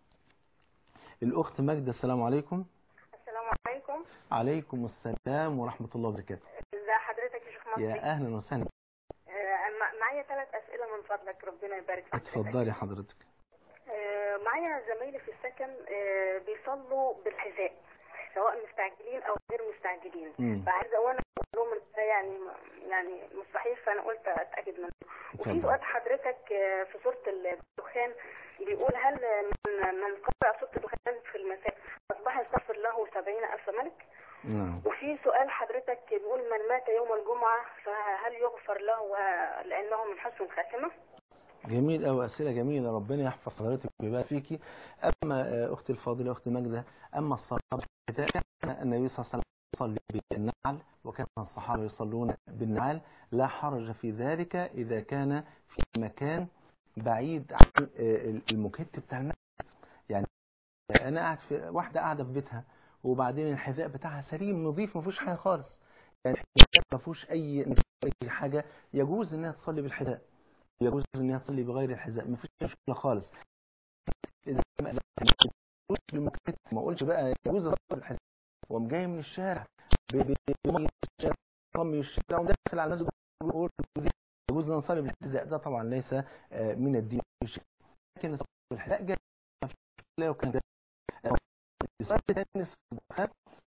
الأخت ماجدة، السلام عليكم. السلام عليكم. عليكم السلام ورحمة الله وبركاته. ازي حضرتك يا شيخ مصري؟ يا أهلا وسهلا. معايا ثلاث أسئلة من فضلك، ربنا يبارك فيك. اتفضلي حضرتك. معايا زمايلي في السكن بيصلوا بالحذاء سواء مستعجلين أو غير مستعجلين، فعايزة وانا اقول لهم يعني يعني مستحيل، فأنا قلت أتأكد منه. وفي سؤال حضرتك في سورة الدخان بيقول: هل من من قرأ سورة الدخان في المساء أصبح يستغفر له سبعين ألف ملك؟ نعم. وفي سؤال حضرتك بيقول: من مات يوم الجمعة فهل يغفر له لأنه من حسن الخاتمة؟ جميل أوي، أسئلة جميلة، ربنا يحفظ حضرتك ويبارك فيكي. أما أختي الفاضلة أختي ماجدة، أما الصلاة بالحذاء كان النبي صلى الله عليه وسلم يصلي بالنعل، وكان الصحابة يصلون بالنعال، لا حرج في ذلك إذا كان في مكان بعيد عن المكت بتاع المسجد. يعني أنا قاعد في واحدة قاعدة في بيتها وبعدين الحذاء بتاعها سليم نظيف ما فيهوش حاجة خالص، يعني ما فيهوش أي حاجة، يجوز إنها تصلي بالحذاء، يجوز إنها تصلي بغير الحذاء، ما فيش مشكلة خالص. إذا ما بالمكت ما أقولش بقى يجوز تصلي بالحذاء وقام جاي من الشارع بيمي الشارع رمي الشارع وداخل على الناس بيقول يجوز ان نصلي بالحذاء، ده طبعا ليس من الدين، لكن نصلي بالحذاء جاي لا وكان ده السؤال الثاني الدخان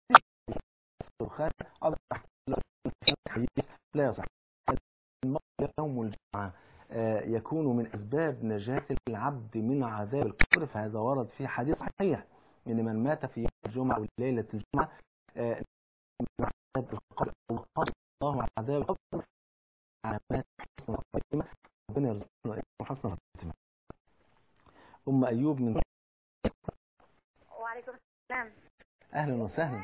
الدخان اصبح لا يصح. يوم الجمعة يكون من اسباب نجاة العبد من عذاب القبر، فهذا ورد في حديث صحيح ان من مات في يوم الجمعة او ليلة الجمعة من عذاب القبر الله عذاب القبر علامات حسن الخاتمة، ربنا يرزقنا حسن الخاتمة. أم أيوب من وعليكم السلام. أهلا وسهلا.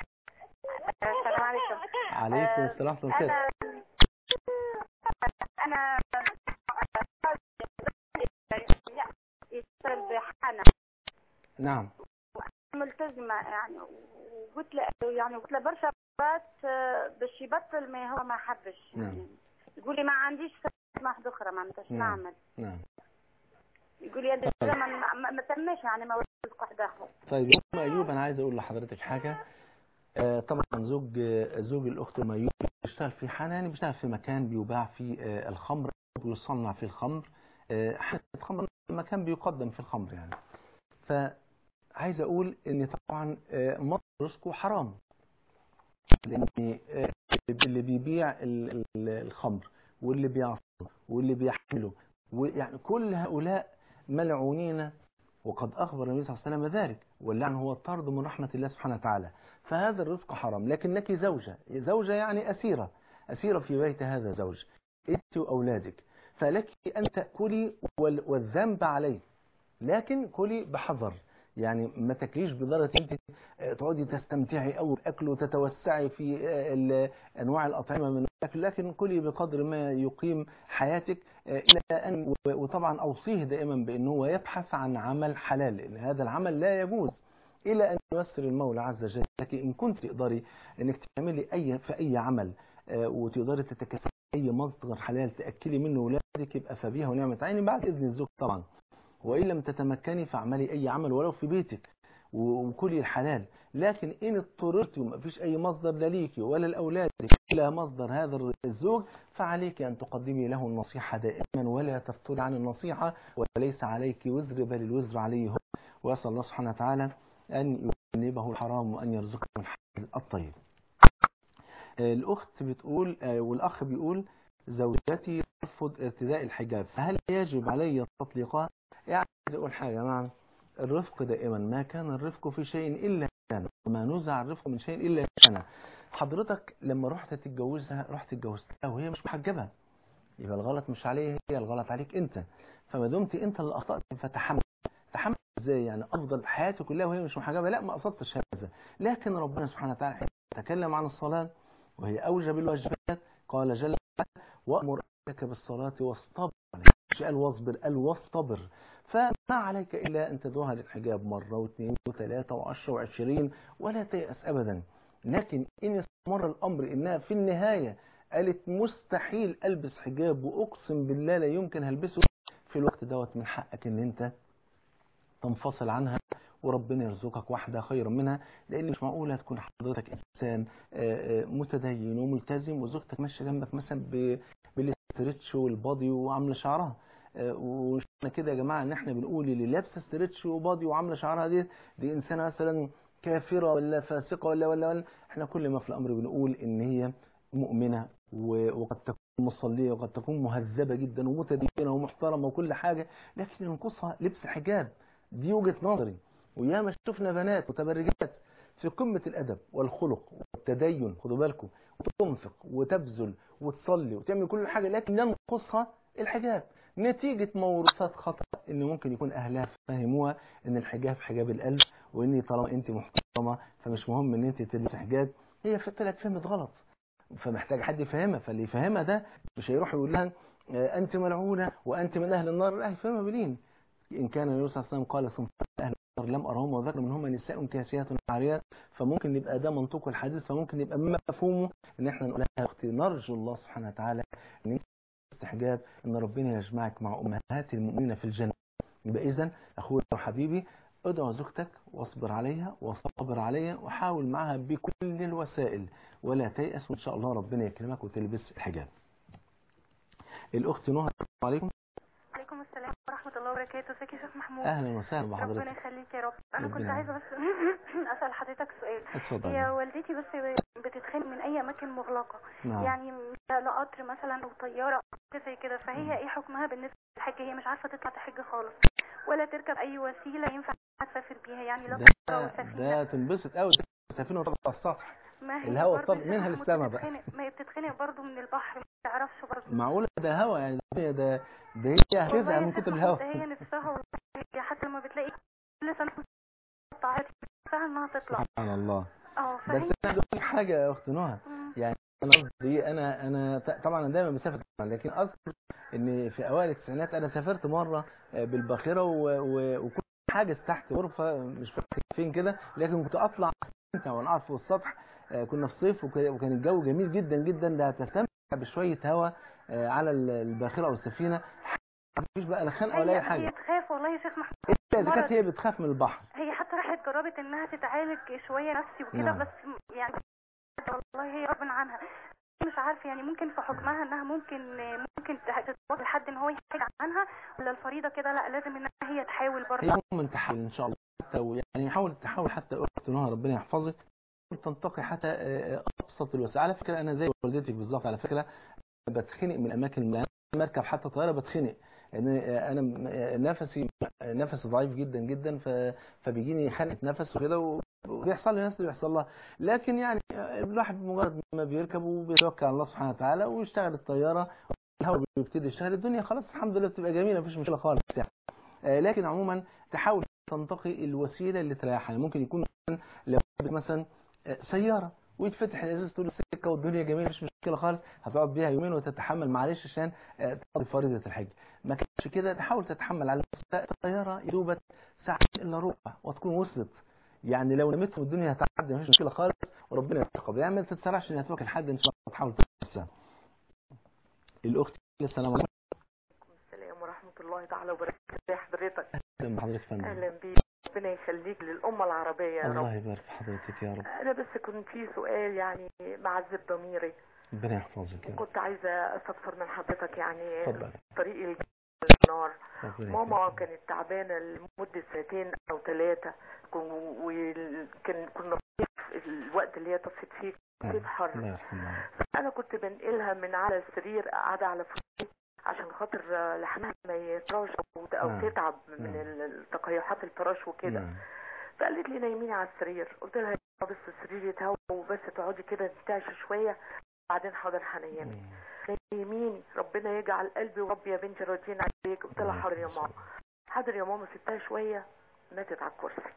السلام عليكم. عليكم السلام ورحمة الله. أنا يتصل نعم. ملتزمة يعني، وقلت له يعني قلت له برشا مرات باش يبطل ما هو ما حبش يعني. نعم. يقول لي ما عنديش واحدة أخرى ما نتاش نعمل. نعم. يقول لي أنت ما ما تمش يعني ما ولدت واحدة أخرى. طيب أم أيوب أنا عايز أقول لحضرتك حاجة. آه طبعا زوج زوج الأخت أم أيوب بيشتغل في حنان، بيشتغل في مكان بيباع فيه آه الخمر، بيصنع فيه الخمر، آه الخمر مكان بيقدم في الخمر يعني. فعايز أقول إن طبعا آه مصر رزقه حرام، لأن آه اللي بيبيع الخمر واللي بيعصره واللي بيحمله ويعني كل هؤلاء ملعونين، وقد أخبر النبي صلى الله عليه وسلم ذلك، واللعن هو الطرد من رحمة الله سبحانه وتعالى. فهذا الرزق حرام، لكنك زوجة، زوجة يعني أسيرة، أسيرة في بيت هذا زوج، أنت وأولادك، فلك أن تأكلي والذنب عليه، لكن كلي بحذر، يعني ما تاكليش بدرجة انت تقعدي تستمتعي أو بأكل وتتوسعي في أنواع الأطعمة من الأكل، لكن كلي بقدر ما يقيم حياتك إلى أن، وطبعا أوصيه دائما بأنه هو يبحث عن عمل حلال، لأن هذا العمل لا يجوز إلى أن ييسر المولى عز وجل. لكن إن كنت تقدري أنك تعملي أي في أي عمل وتقدري تتكسبي أي مصدر حلال تأكلي منه أولادك، يبقى فبيها ونعمة عين بعد إذن الزوج طبعا. وإن لم تتمكني فاعملي أي عمل ولو في بيتك وكلي الحلال. لكن إن اضطررتي وما فيش أي مصدر لا ليكي ولا لأولادك إلا مصدر هذا الزوج، فعليك أن تقدمي له النصيحة دائما ولا تفتري عن النصيحة، وليس عليك وزر بل الوزر عليه هو. وأسأل الله سبحانه وتعالى أن يجنبه الحرام وأن يرزقه الحلال الطيب. الأخت بتقول والأخ بيقول زوجتي ترفض ارتداء الحجاب، فهل يجب علي تطليقها؟ يعني عايز أقول حاجة يا جماعة، الرفق دائما ما كان الرفق في شيء إلا كان، وما نزع الرفق من شيء إلا كان. حضرتك لما رحت تتجوزها رحت تتجوزها وهي مش محجبة، يبقى الغلط مش عليه هي، الغلط عليك أنت. فما دمت أنت اللي أخطأت فتحمل. تحمل إزاي يعني؟ أفضل حياتي كلها وهي مش محجبة؟ لا، ما قصدتش هذا. لكن ربنا سبحانه وتعالى يتكلم عن الصلاة وهي أوجب الواجبات، قال جل وعلا وأمر أهلك بالصلاة واصطبر عليها، مش قال واصبر، قال واصطبر. فما عليك إلا أن تدعوها للحجاب مرة واثنين وثلاثة وعشرة وعشرين ولا تيأس أبدا. لكن إن استمر الأمر إنها في النهاية قالت مستحيل ألبس حجاب وأقسم بالله لا يمكن هلبسه، في الوقت دوت من حقك إن أنت تنفصل عنها وربنا يرزقك واحدة خيرا منها، لأن مش معقولة تكون حضرتك إنسان متدين وملتزم وزوجتك ماشية جنبك مثلا بالاسترتش والبادي وعاملة شعرها. ومش كده يا جماعة ان احنا بنقول اللي لابسه استرتش وبادي وعاملة شعرها دي دي إنسانة مثلا كافرة ولا فاسقة ولا ولا ولا احنا كل ما في الأمر بنقول إن هي مؤمنة وقد تكون مصلية وقد تكون مهذبة جدا ومتدينة ومحترمة وكل حاجة، لكن ينقصها لبس حجاب. دي وجهة نظري. وياما شفنا بنات متبرجات في قمة الأدب والخلق والتدين، خدوا بالكم، وتنفق وتبذل وتصلي وتعمل كل حاجة، لكن ينقصها الحجاب نتيجة موروثات خطأ، إن ممكن يكون أهلها فهموها إن الحجاب حجاب القلب، وإن طالما أنت محترمة فمش مهم إن أنت تلبس حجاب. هي طلعت فهمت غلط، فمحتاج حد يفهمها. فاللي يفهمها ده مش هيروح يقول لها أنت ملعونة وأنت من أهل النار، لا، يفهمها بدين. إن كان النبي صلى الله عليه وسلم قال صنف أهل النار لم أرهم وذكر منهم نساء كاسيات عاريات، فممكن يبقى ده منطق الحديث، فممكن يبقى مفهومه إن إحنا نقول لها يا أختي نرجو الله سبحانه وتعالى إن أنت استحجاب، إن ربنا يجمعك مع أمهات المؤمنين في الجنة. يبقى إذن أخوي وحبيبي ادعو زوجتك واصبر عليها وصبر عليها وحاول معها بكل الوسائل ولا تيأس، وإن شاء الله ربنا يكرمك وتلبس الحجاب. الأخت نهى، السلام عليكم. وعليكم السلام ورحمة الله وبركاته. ازيك يا شيخ محمود؟ أهلا وسهلا بحضرتك. ربنا يخليك يا رب. أنا كنت عايزة بس أسأل حضرتك سؤال. اتفضل. هي والدتي بس بتتخانق من أي أماكن مغلقة، نعم. يعني لا قطر مثلا أو طيارة أو زي كده، فهي إيه حكمها بالنسبة للحج؟ هي مش عارفة تطلع تحج خالص ولا تركب أي وسيلة ينفع تسافر بيها، يعني لا طيارة وسفينة. ده تنبسط قوي سفينة وتطلع على السطح، ما هي الهواء الطلق منها للسما بقى. ما هي بتتخانق برضه من البحر، ما تعرفش برضه. معقولة ده هوا يعني؟ ده ده ده هي هتزهق من كتر الهوا. هي نفسها حتى لما بتلاقي كل سنة طلعت نفسها انها تطلع. سبحان الله. اه بس انا اقول لك حاجة يا اخت نهى، يعني انا قصدي انا انا طبعا انا دايما بسافر، لكن اذكر ان في اوائل التسعينات انا سافرت مرة بالباخرة وكنت حاجز تحت غرفه مش فاكر فين كده، لكن كنت اطلع وانا قاعد فوق السطح. كنا في صيف وكان الجو جميل جدا جدا، ده هتستمتع بشويه هواء على الباخره او السفينه، مفيش بقى لا خنقه ولا اي حاجه. هي بتخاف والله يا شيخ محمود، اذا كانت هي بتخاف من البحر. هي حتى راحت جربت انها تتعالج شويه نفسي وكده. نعم. بس يعني والله هي غصب عنها، مش عارفه يعني ممكن في حكمها انها ممكن ممكن تتوصل لحد ان هو يحكي عنها، ولا الفريضه كده لا لازم انها هي تحاول برضه. هي عموما تحاول ان شاء الله، يعني حاول تحاول حتى اخت نهى ربنا يحفظك تنتقي حتى ابسط الوسائل. على فكره انا زي والدتك بالظبط، على فكره بتخنق من اماكن، من مركب حتى طياره بتخنق، ان انا نفسي نفسي ضعيف جدا جدا، فبيجيني خنقه نفس وكده، وبيحصل لي نفس اللي بيحصل لها. لكن يعني الواحد بمجرد ما بيركب وبيتوكل على الله سبحانه وتعالى ويشتغل الطياره والهواء بيبتدي يشتغل، الدنيا خلاص الحمد لله بتبقى جميله مفيش مشكله خالص يعني. لكن عموما تحاول تنتقي الوسيله اللي تريحها. يعني ممكن يكون لو مثلا سياره ويتفتح الازاز طول السكه والدنيا جميله مش مشكله خالص، هتقعد بيها يومين وتتحمل معلش عشان تقضي فريضه الحج. ما كانش كده تحاول تتحمل على الطياره يا دوبك ساعه الا ربع وتكون وصلت. يعني لو نمت والدنيا هتعدي مفيش مشكله خالص وربنا يتقبل. يعني ما تتسرعش ان هتوكل حد ان شاء الله، تحاول تنسى. الاخت السلام عليكم. السلام ورحمه الله تعالى وبركاته. يا حضرتك اهلا بحضرتك يا فندم. اهلا بيك، ربنا يخليك للامه العربيه يا رب. الله يبارك في حضرتك يا رب. انا بس كنت في سؤال يعني معذب ضميري، ربنا يحفظك يا رب. كنت عايزه استفسر من حضرتك يعني اتفضل. طريق النار. ماما كانت تعبانه لمده سنتين او ثلاثه، وكان كنا في الوقت اللي هي طفت فيه كنت حر، انا كنت بنقلها من على السرير قاعده على فوق عشان خاطر لحمها ما يطراش او, أو تتعب من التقيحات الفراش وكده. فقالت لي نايميني على السرير، قلت لها بس السرير يتهوى وبس تقعدي كده تنتعشي شويه بعدين حاضر هنيمك. نايميني ربنا يجعل قلبي وربي يا بنتي راضيين عليك. قلت لها حاضر يا ماما. حاضر يا ماما. سبتها شويه ماتت على الكرسي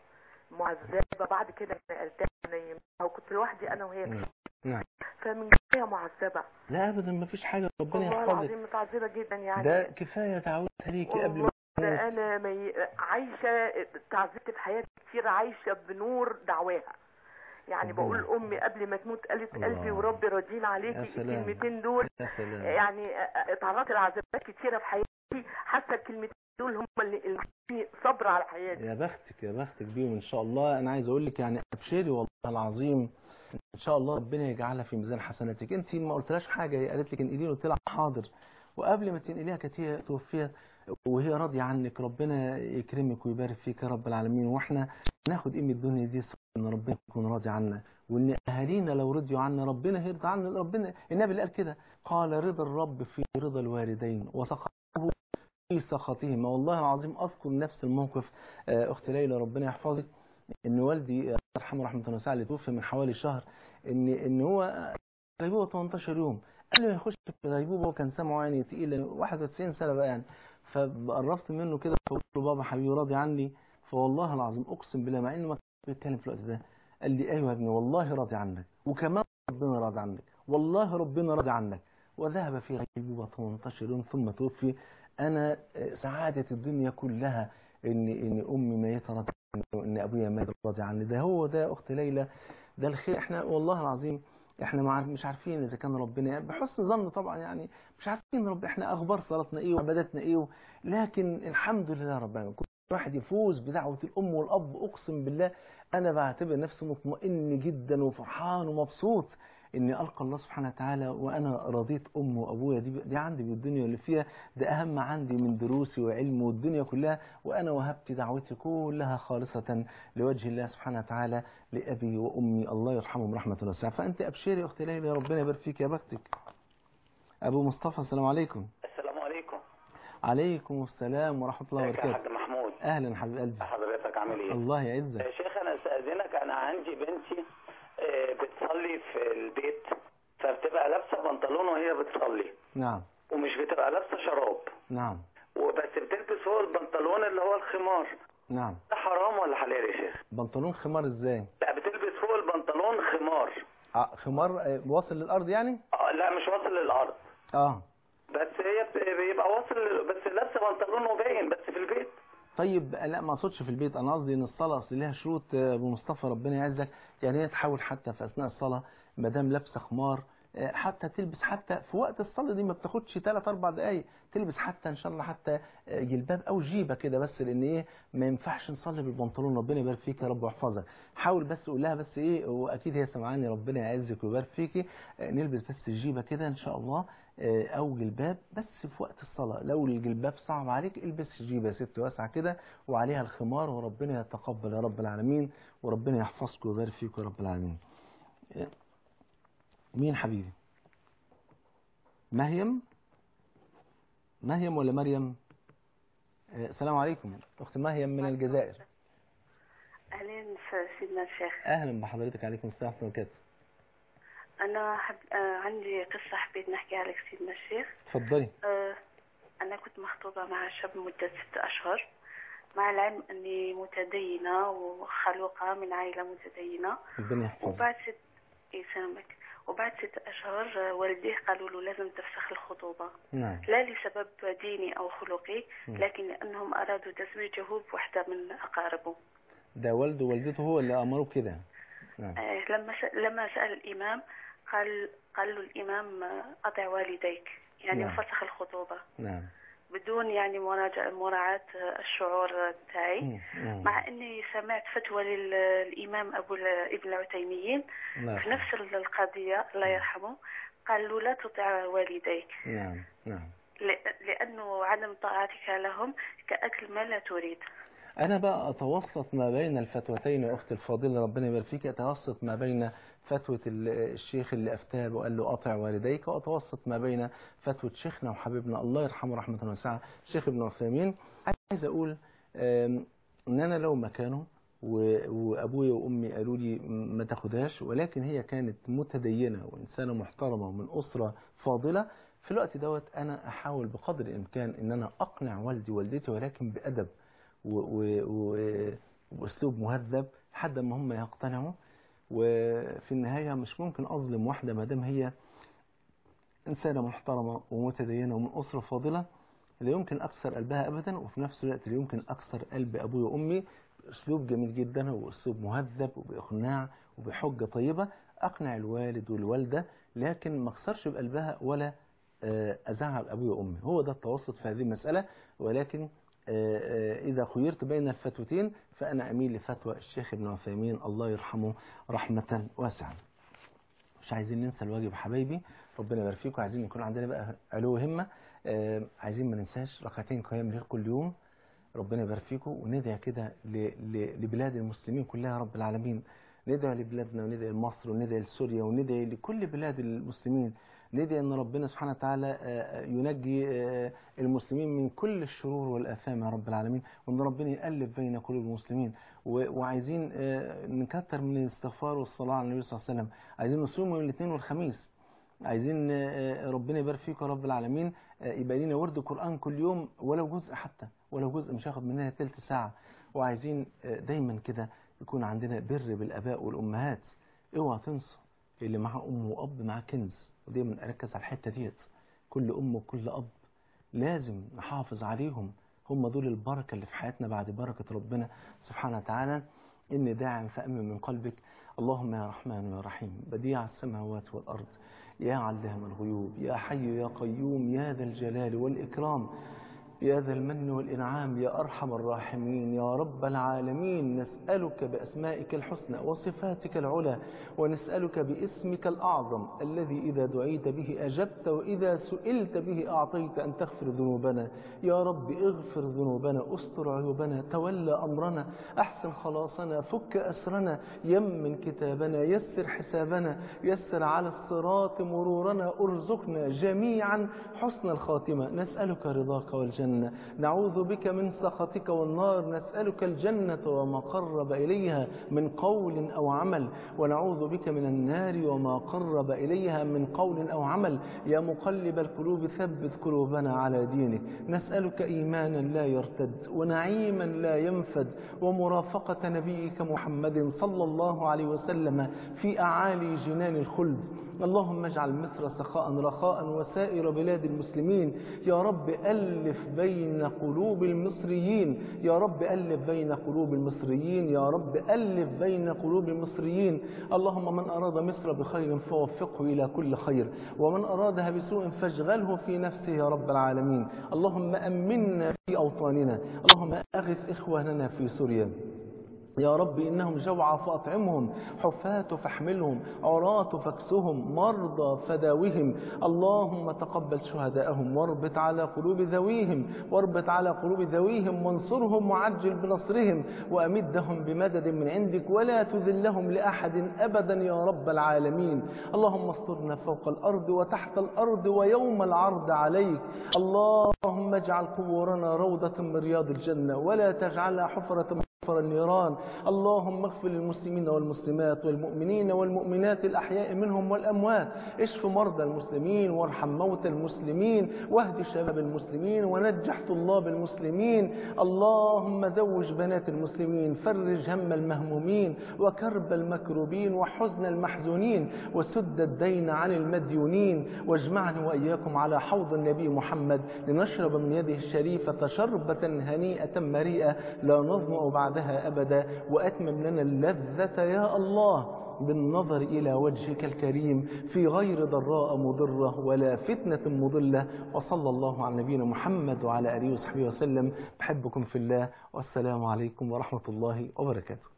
معذبه. بعد كده نقلتها نيمتها وكنت لوحدي انا وهي. نعم. فمن جايه معذبه. لا ابدا مفيش حاجه، ربنا يحفظك. والله العظيم متعذبه جدا يعني. ده كفايه تعودها ليكي قبل ما ده انا مي... عايشه تعذبت في حياتي كتير، عايشه بنور دعواها يعني. بقول امي قبل ما تموت قالت قلبي وربي راضيين عليكي، الكلمتين دول يعني اتعرضت لعذابات كتيره في حياتي، حاسه الكلمتين دول هم اللي اللي صبر على حياتي. يا بختك يا بختك بيهم ان شاء الله. انا عايز اقول لك يعني ابشري والله العظيم ان شاء الله ربنا يجعلها في ميزان حسناتك. انت ما قلتلاش حاجه، هي قالت لك انقلي له، قلت لها حاضر، وقبل ما تنقليها كانت هي توفيت وهي راضيه عنك. ربنا يكرمك ويبارك فيك يا رب العالمين. واحنا ناخد قيمه الدنيا دي ان ربنا يكون راضي عنا، وان اهالينا لو رضيوا عنا ربنا هيرضى عنا. ربنا النبي اللي قال كده، قال رضا الرب في رضا الوالدين وسخطه في سخطهما. والله العظيم اذكر نفس الموقف اخت ليلى ربنا يحفظك، ان والدي الله يرحمه رحمه الله وسعه اللي توفي من حوالي شهر، ان ان هو غيبوبه ثمانية عشر يوم. قبل ما يخش في غيبوبه وكان سمعه يعني تقيل واحد وتسعين سنه بقى يعني. فقربت منه كده فقلت له بابا حبيبي راضي عني؟ فوالله العظيم اقسم بالله مع انه ما كان بيتكلم في الوقت ده قال لي ايوه يا ابني والله راضي عنك، وكمان ربنا راضي عنك، والله ربنا راضي عنك. وذهب في غيبوبه ثمانية عشر يوم ثم توفي. انا سعاده الدنيا كلها ان ان امي ميته راضي عني وان ابويا مات راضي عني. ده هو ده اخت ليلى، ده الخير. احنا والله العظيم احنا مش عارفين اذا كان ربنا يعني بحسن ظن طبعا، يعني مش عارفين رب احنا اخبار صلاتنا ايه وعباداتنا ايه، لكن الحمد لله رب العالمين كل واحد يفوز بدعوه الام والاب. اقسم بالله انا بعتبر نفسي مطمئن جدا وفرحان ومبسوط اني القى الله سبحانه وتعالى وانا رضيت امي وابويا. دي, دي عندي بالدنيا اللي فيها ده اهم عندي من دروسي وعلمي والدنيا كلها، وانا وهبت دعوتي كلها خالصه لوجه الله سبحانه وتعالى لابي وامي الله يرحمهم رحمه واسعه. فانت ابشري يا اخت ليلى ربنا يبارك فيك يا بختك. ابو مصطفى السلام عليكم. السلام عليكم. عليكم السلام ورحمه الله وبركاته. يا حاج محمود. اهلا حبيب قلبي. حضرتك عامل ايه؟ الله يعزك. يا شيخ انا استاذنك، انا عندي بنتي بتصلي في البيت، فبتبقى لابسه بنطلون وهي بتصلي. نعم. ومش بتبقى لابسه شراب. نعم. وبس بتلبس فوق البنطلون اللي هو الخمار. نعم. ده حرام ولا حلال يا شيخ؟ بنطلون خمار ازاي؟ لا بتلبس فوق البنطلون خمار. اه خمار اه واصل للارض يعني؟ اه لا مش واصل للارض. اه بس هي بيبقى واصل بس لابسه بنطلون وباين بس في البيت. طيب لا ما اقصدش في البيت، انا قصدي ان الصلاه اصل ليها شروط بمصطفى ربنا يعزك، يعني هي تحاول حتى في اثناء الصلاه ما دام لابسه خمار حتى تلبس، حتى في وقت الصلاه دي ما بتاخدش ثلاث اربع دقائق، تلبس حتى ان شاء الله حتى جلباب او جيبه كده، بس لان ايه ما ينفعش نصلي بالبنطلون. ربنا يبارك فيك يا رب ويحفظك. حاول بس قول لها بس ايه، واكيد هي سمعاني، ربنا يعزك ويبارك فيكي، نلبس بس الجيبه كده ان شاء الله او جلباب بس في وقت الصلاه. لو الجلباب صعب عليك البس جيبه يا ست واسعه كده وعليها الخمار، وربنا يتقبل يا رب العالمين، وربنا يحفظك ويبارك فيك يا رب العالمين. مين حبيبي؟ مريم؟ مريم ولا مريم؟ السلام عليكم اخت مريم من الجزائر. اهلا سيدنا الشيخ. اهلا بحضرتك. عليكم السلام ورحمه الله وبركاته. انا حب... آه عندي قصه حبيت نحكيها لك سيدنا الشيخ. اتفضلي. آه انا كنت مخطوبه مع شاب مده ست اشهر، مع العلم اني متدينه وخلوقه من عائله متدينه. ربنا يحفظك. وبعد ست يسلمك وبعد ست اشهر والديه قالوا له لازم تفسخ الخطوبه. نعم. لا لسبب ديني او خلقي، لكن لانهم ارادوا تزويجه بوحده من اقاربه. ده والده ووالدته هو اللي امروه كده. نعم. آه لما لما سال الامام قال قال له الامام اطع والديك، يعني نعم. فسخ الخطوبه. نعم. بدون يعني مراعاة الشعور تاعي. نعم. مع اني سمعت فتوى للامام ابو ابن العثيمين نعم. في نفس القضيه الله يرحمه، قال له لا تطع والديك. نعم نعم. لانه عدم طاعتك لهم كاكل ما لا تريد. أنا بقى أتوسط ما بين الفتوتين يا أختي الفاضلة ربنا يبارك فيك، أتوسط ما بين فتوى الشيخ اللي أفتاه وقال له أطع والديك، وأتوسط ما بين فتوى شيخنا وحبيبنا الله يرحمه رحمة واسعة الشيخ ابن عثيمين. عايز أقول إن أنا لو مكانه وأبويا وأمي قالوا لي ما تاخدهاش، ولكن هي كانت متدينة وإنسانة محترمة ومن أسرة فاضلة، في الوقت دوت أنا أحاول بقدر الإمكان إن أنا أقنع والدي ووالدتي، ولكن بأدب واسلوب مهذب لحد ما هم يقتنعوا. وفي النهايه مش ممكن اظلم واحده ما دام هي انسانه محترمه ومتدينه ومن اسره فاضله، لا يمكن اكسر قلبها ابدا، وفي نفس الوقت لا يمكن اكسر قلب ابوي وامي. باسلوب جميل جدا واسلوب مهذب وباقناع وبحجه طيبه اقنع الوالد والوالده، لكن ما اكسرش بقلبها ولا ازعل ابوي وامي. هو ده التوسط في هذه المساله. ولكن إذا خيرت بين الفتوتين فأنا أميل لفتوى الشيخ ابن عثيمين الله يرحمه رحمة واسعة. مش عايزين ننسى الواجب حبايبي، ربنا يبارك فيكم. عايزين يكون عندنا بقى علو همة، عايزين ما ننساش ركعتين قيام ليل كل يوم، ربنا يبارك فيكم. وندعي كده لبلاد المسلمين كلها يا رب العالمين، ندعي لبلادنا وندعي لمصر وندعي لسوريا وندعي لكل بلاد المسلمين، ندعي ان ربنا سبحانه وتعالى ينجي المسلمين من كل الشرور والآثام يا رب العالمين، وان ربنا يألف بين قلوب المسلمين. وعايزين نكتر من الاستغفار والصلاة على النبي صلى الله عليه وسلم، عايزين نصوم من الاثنين والخميس، عايزين ربنا يبارك فيكم يا رب العالمين يبقى لنا ورد قرآن كل يوم ولو جزء، حتى ولو جزء مش هياخد مننا ثلث ساعة. وعايزين دايما كده يكون عندنا بر بالآباء والأمهات. اوعى تنسوا اللي معاه أم وأب معاه كنز، ودايما أركز على الحتة ديت. كل أم وكل أب لازم نحافظ عليهم، هم دول البركة اللي في حياتنا بعد بركة ربنا سبحانه وتعالى. إني داع فأمن من قلبك. اللهم يا رحمن يا رحيم بديع السماوات والأرض، يا علام الغيوب، يا حي يا قيوم، يا ذا الجلال والإكرام، يا ذا المن والإنعام، يا أرحم الراحمين يا رب العالمين. نسألك بأسمائك الحسنى وصفاتك العلى، ونسألك باسمك الأعظم الذي إذا دعيت به أجبت وإذا سئلت به أعطيت أن تغفر ذنوبنا. يا رب اغفر ذنوبنا، استر عيوبنا، تولى أمرنا، أحسن خلاصنا، فك أسرنا، يمن كتابنا، يسر حسابنا، يسر على الصراط مرورنا، ارزقنا جميعا حسن الخاتمة. نسألك رضاك والجنة، نعوذ بك من سخطك والنار، نسألك الجنة وما قرب إليها من قول أو عمل، ونعوذ بك من النار وما قرب إليها من قول أو عمل. يا مقلب القلوب ثبت قلوبنا على دينك. نسألك إيمانا لا يرتد، ونعيما لا ينفد، ومرافقة نبيك محمد صلى الله عليه وسلم في أعالي جنان الخلد. اللهم اجعل مصر سخاء رخاء وسائر بلاد المسلمين. يا رب ألف بين قلوب المصريين، يا رب ألف بين قلوب المصريين، يا رب ألف بين قلوب المصريين. اللهم من أراد مصر بخير فوفقه إلى كل خير، ومن أرادها بسوء فاشغله في نفسه يا رب العالمين. اللهم أمنا في أوطاننا، اللهم أغث إخواننا في سوريا يا رب، إنهم جوعى فأطعمهم، حفاة فاحملهم، عراة فاكسهم، مرضى فداوهم. اللهم تقبل شهداءهم واربط على قلوب ذويهم واربط على قلوب ذويهم وانصرهم وعجل بنصرهم، وأمدهم بمدد من عندك ولا تذلهم لأحد أبدا يا رب العالمين. اللهم استرنا فوق الأرض وتحت الأرض ويوم العرض عليك. اللهم اجعل قبورنا روضة من رياض الجنة ولا تجعلها حفرة من حفر النيران. اللهم اغفر للمسلمين والمسلمات والمؤمنين والمؤمنات الأحياء منهم والأموات، اشف مرضى المسلمين وارحم موتى المسلمين واهد شباب المسلمين ونجح طلاب المسلمين. اللهم زوج بنات المسلمين، فرج هم المهمومين وكرب المكروبين وحزن المحزونين وسد الدين عن المديونين، واجمعني وإياكم على حوض النبي محمد لنشرب من يده الشريفة شربة هنيئة مريئة لا نظمأ بعدها أبدا، وأتمم لنا اللذة يا الله بالنظر إلى وجهك الكريم في غير ضراء مضرة ولا فتنة مضلة. وصلى الله على نبينا محمد وعلى آله وصحبه وسلم. بحبكم في الله، والسلام عليكم ورحمة الله وبركاته.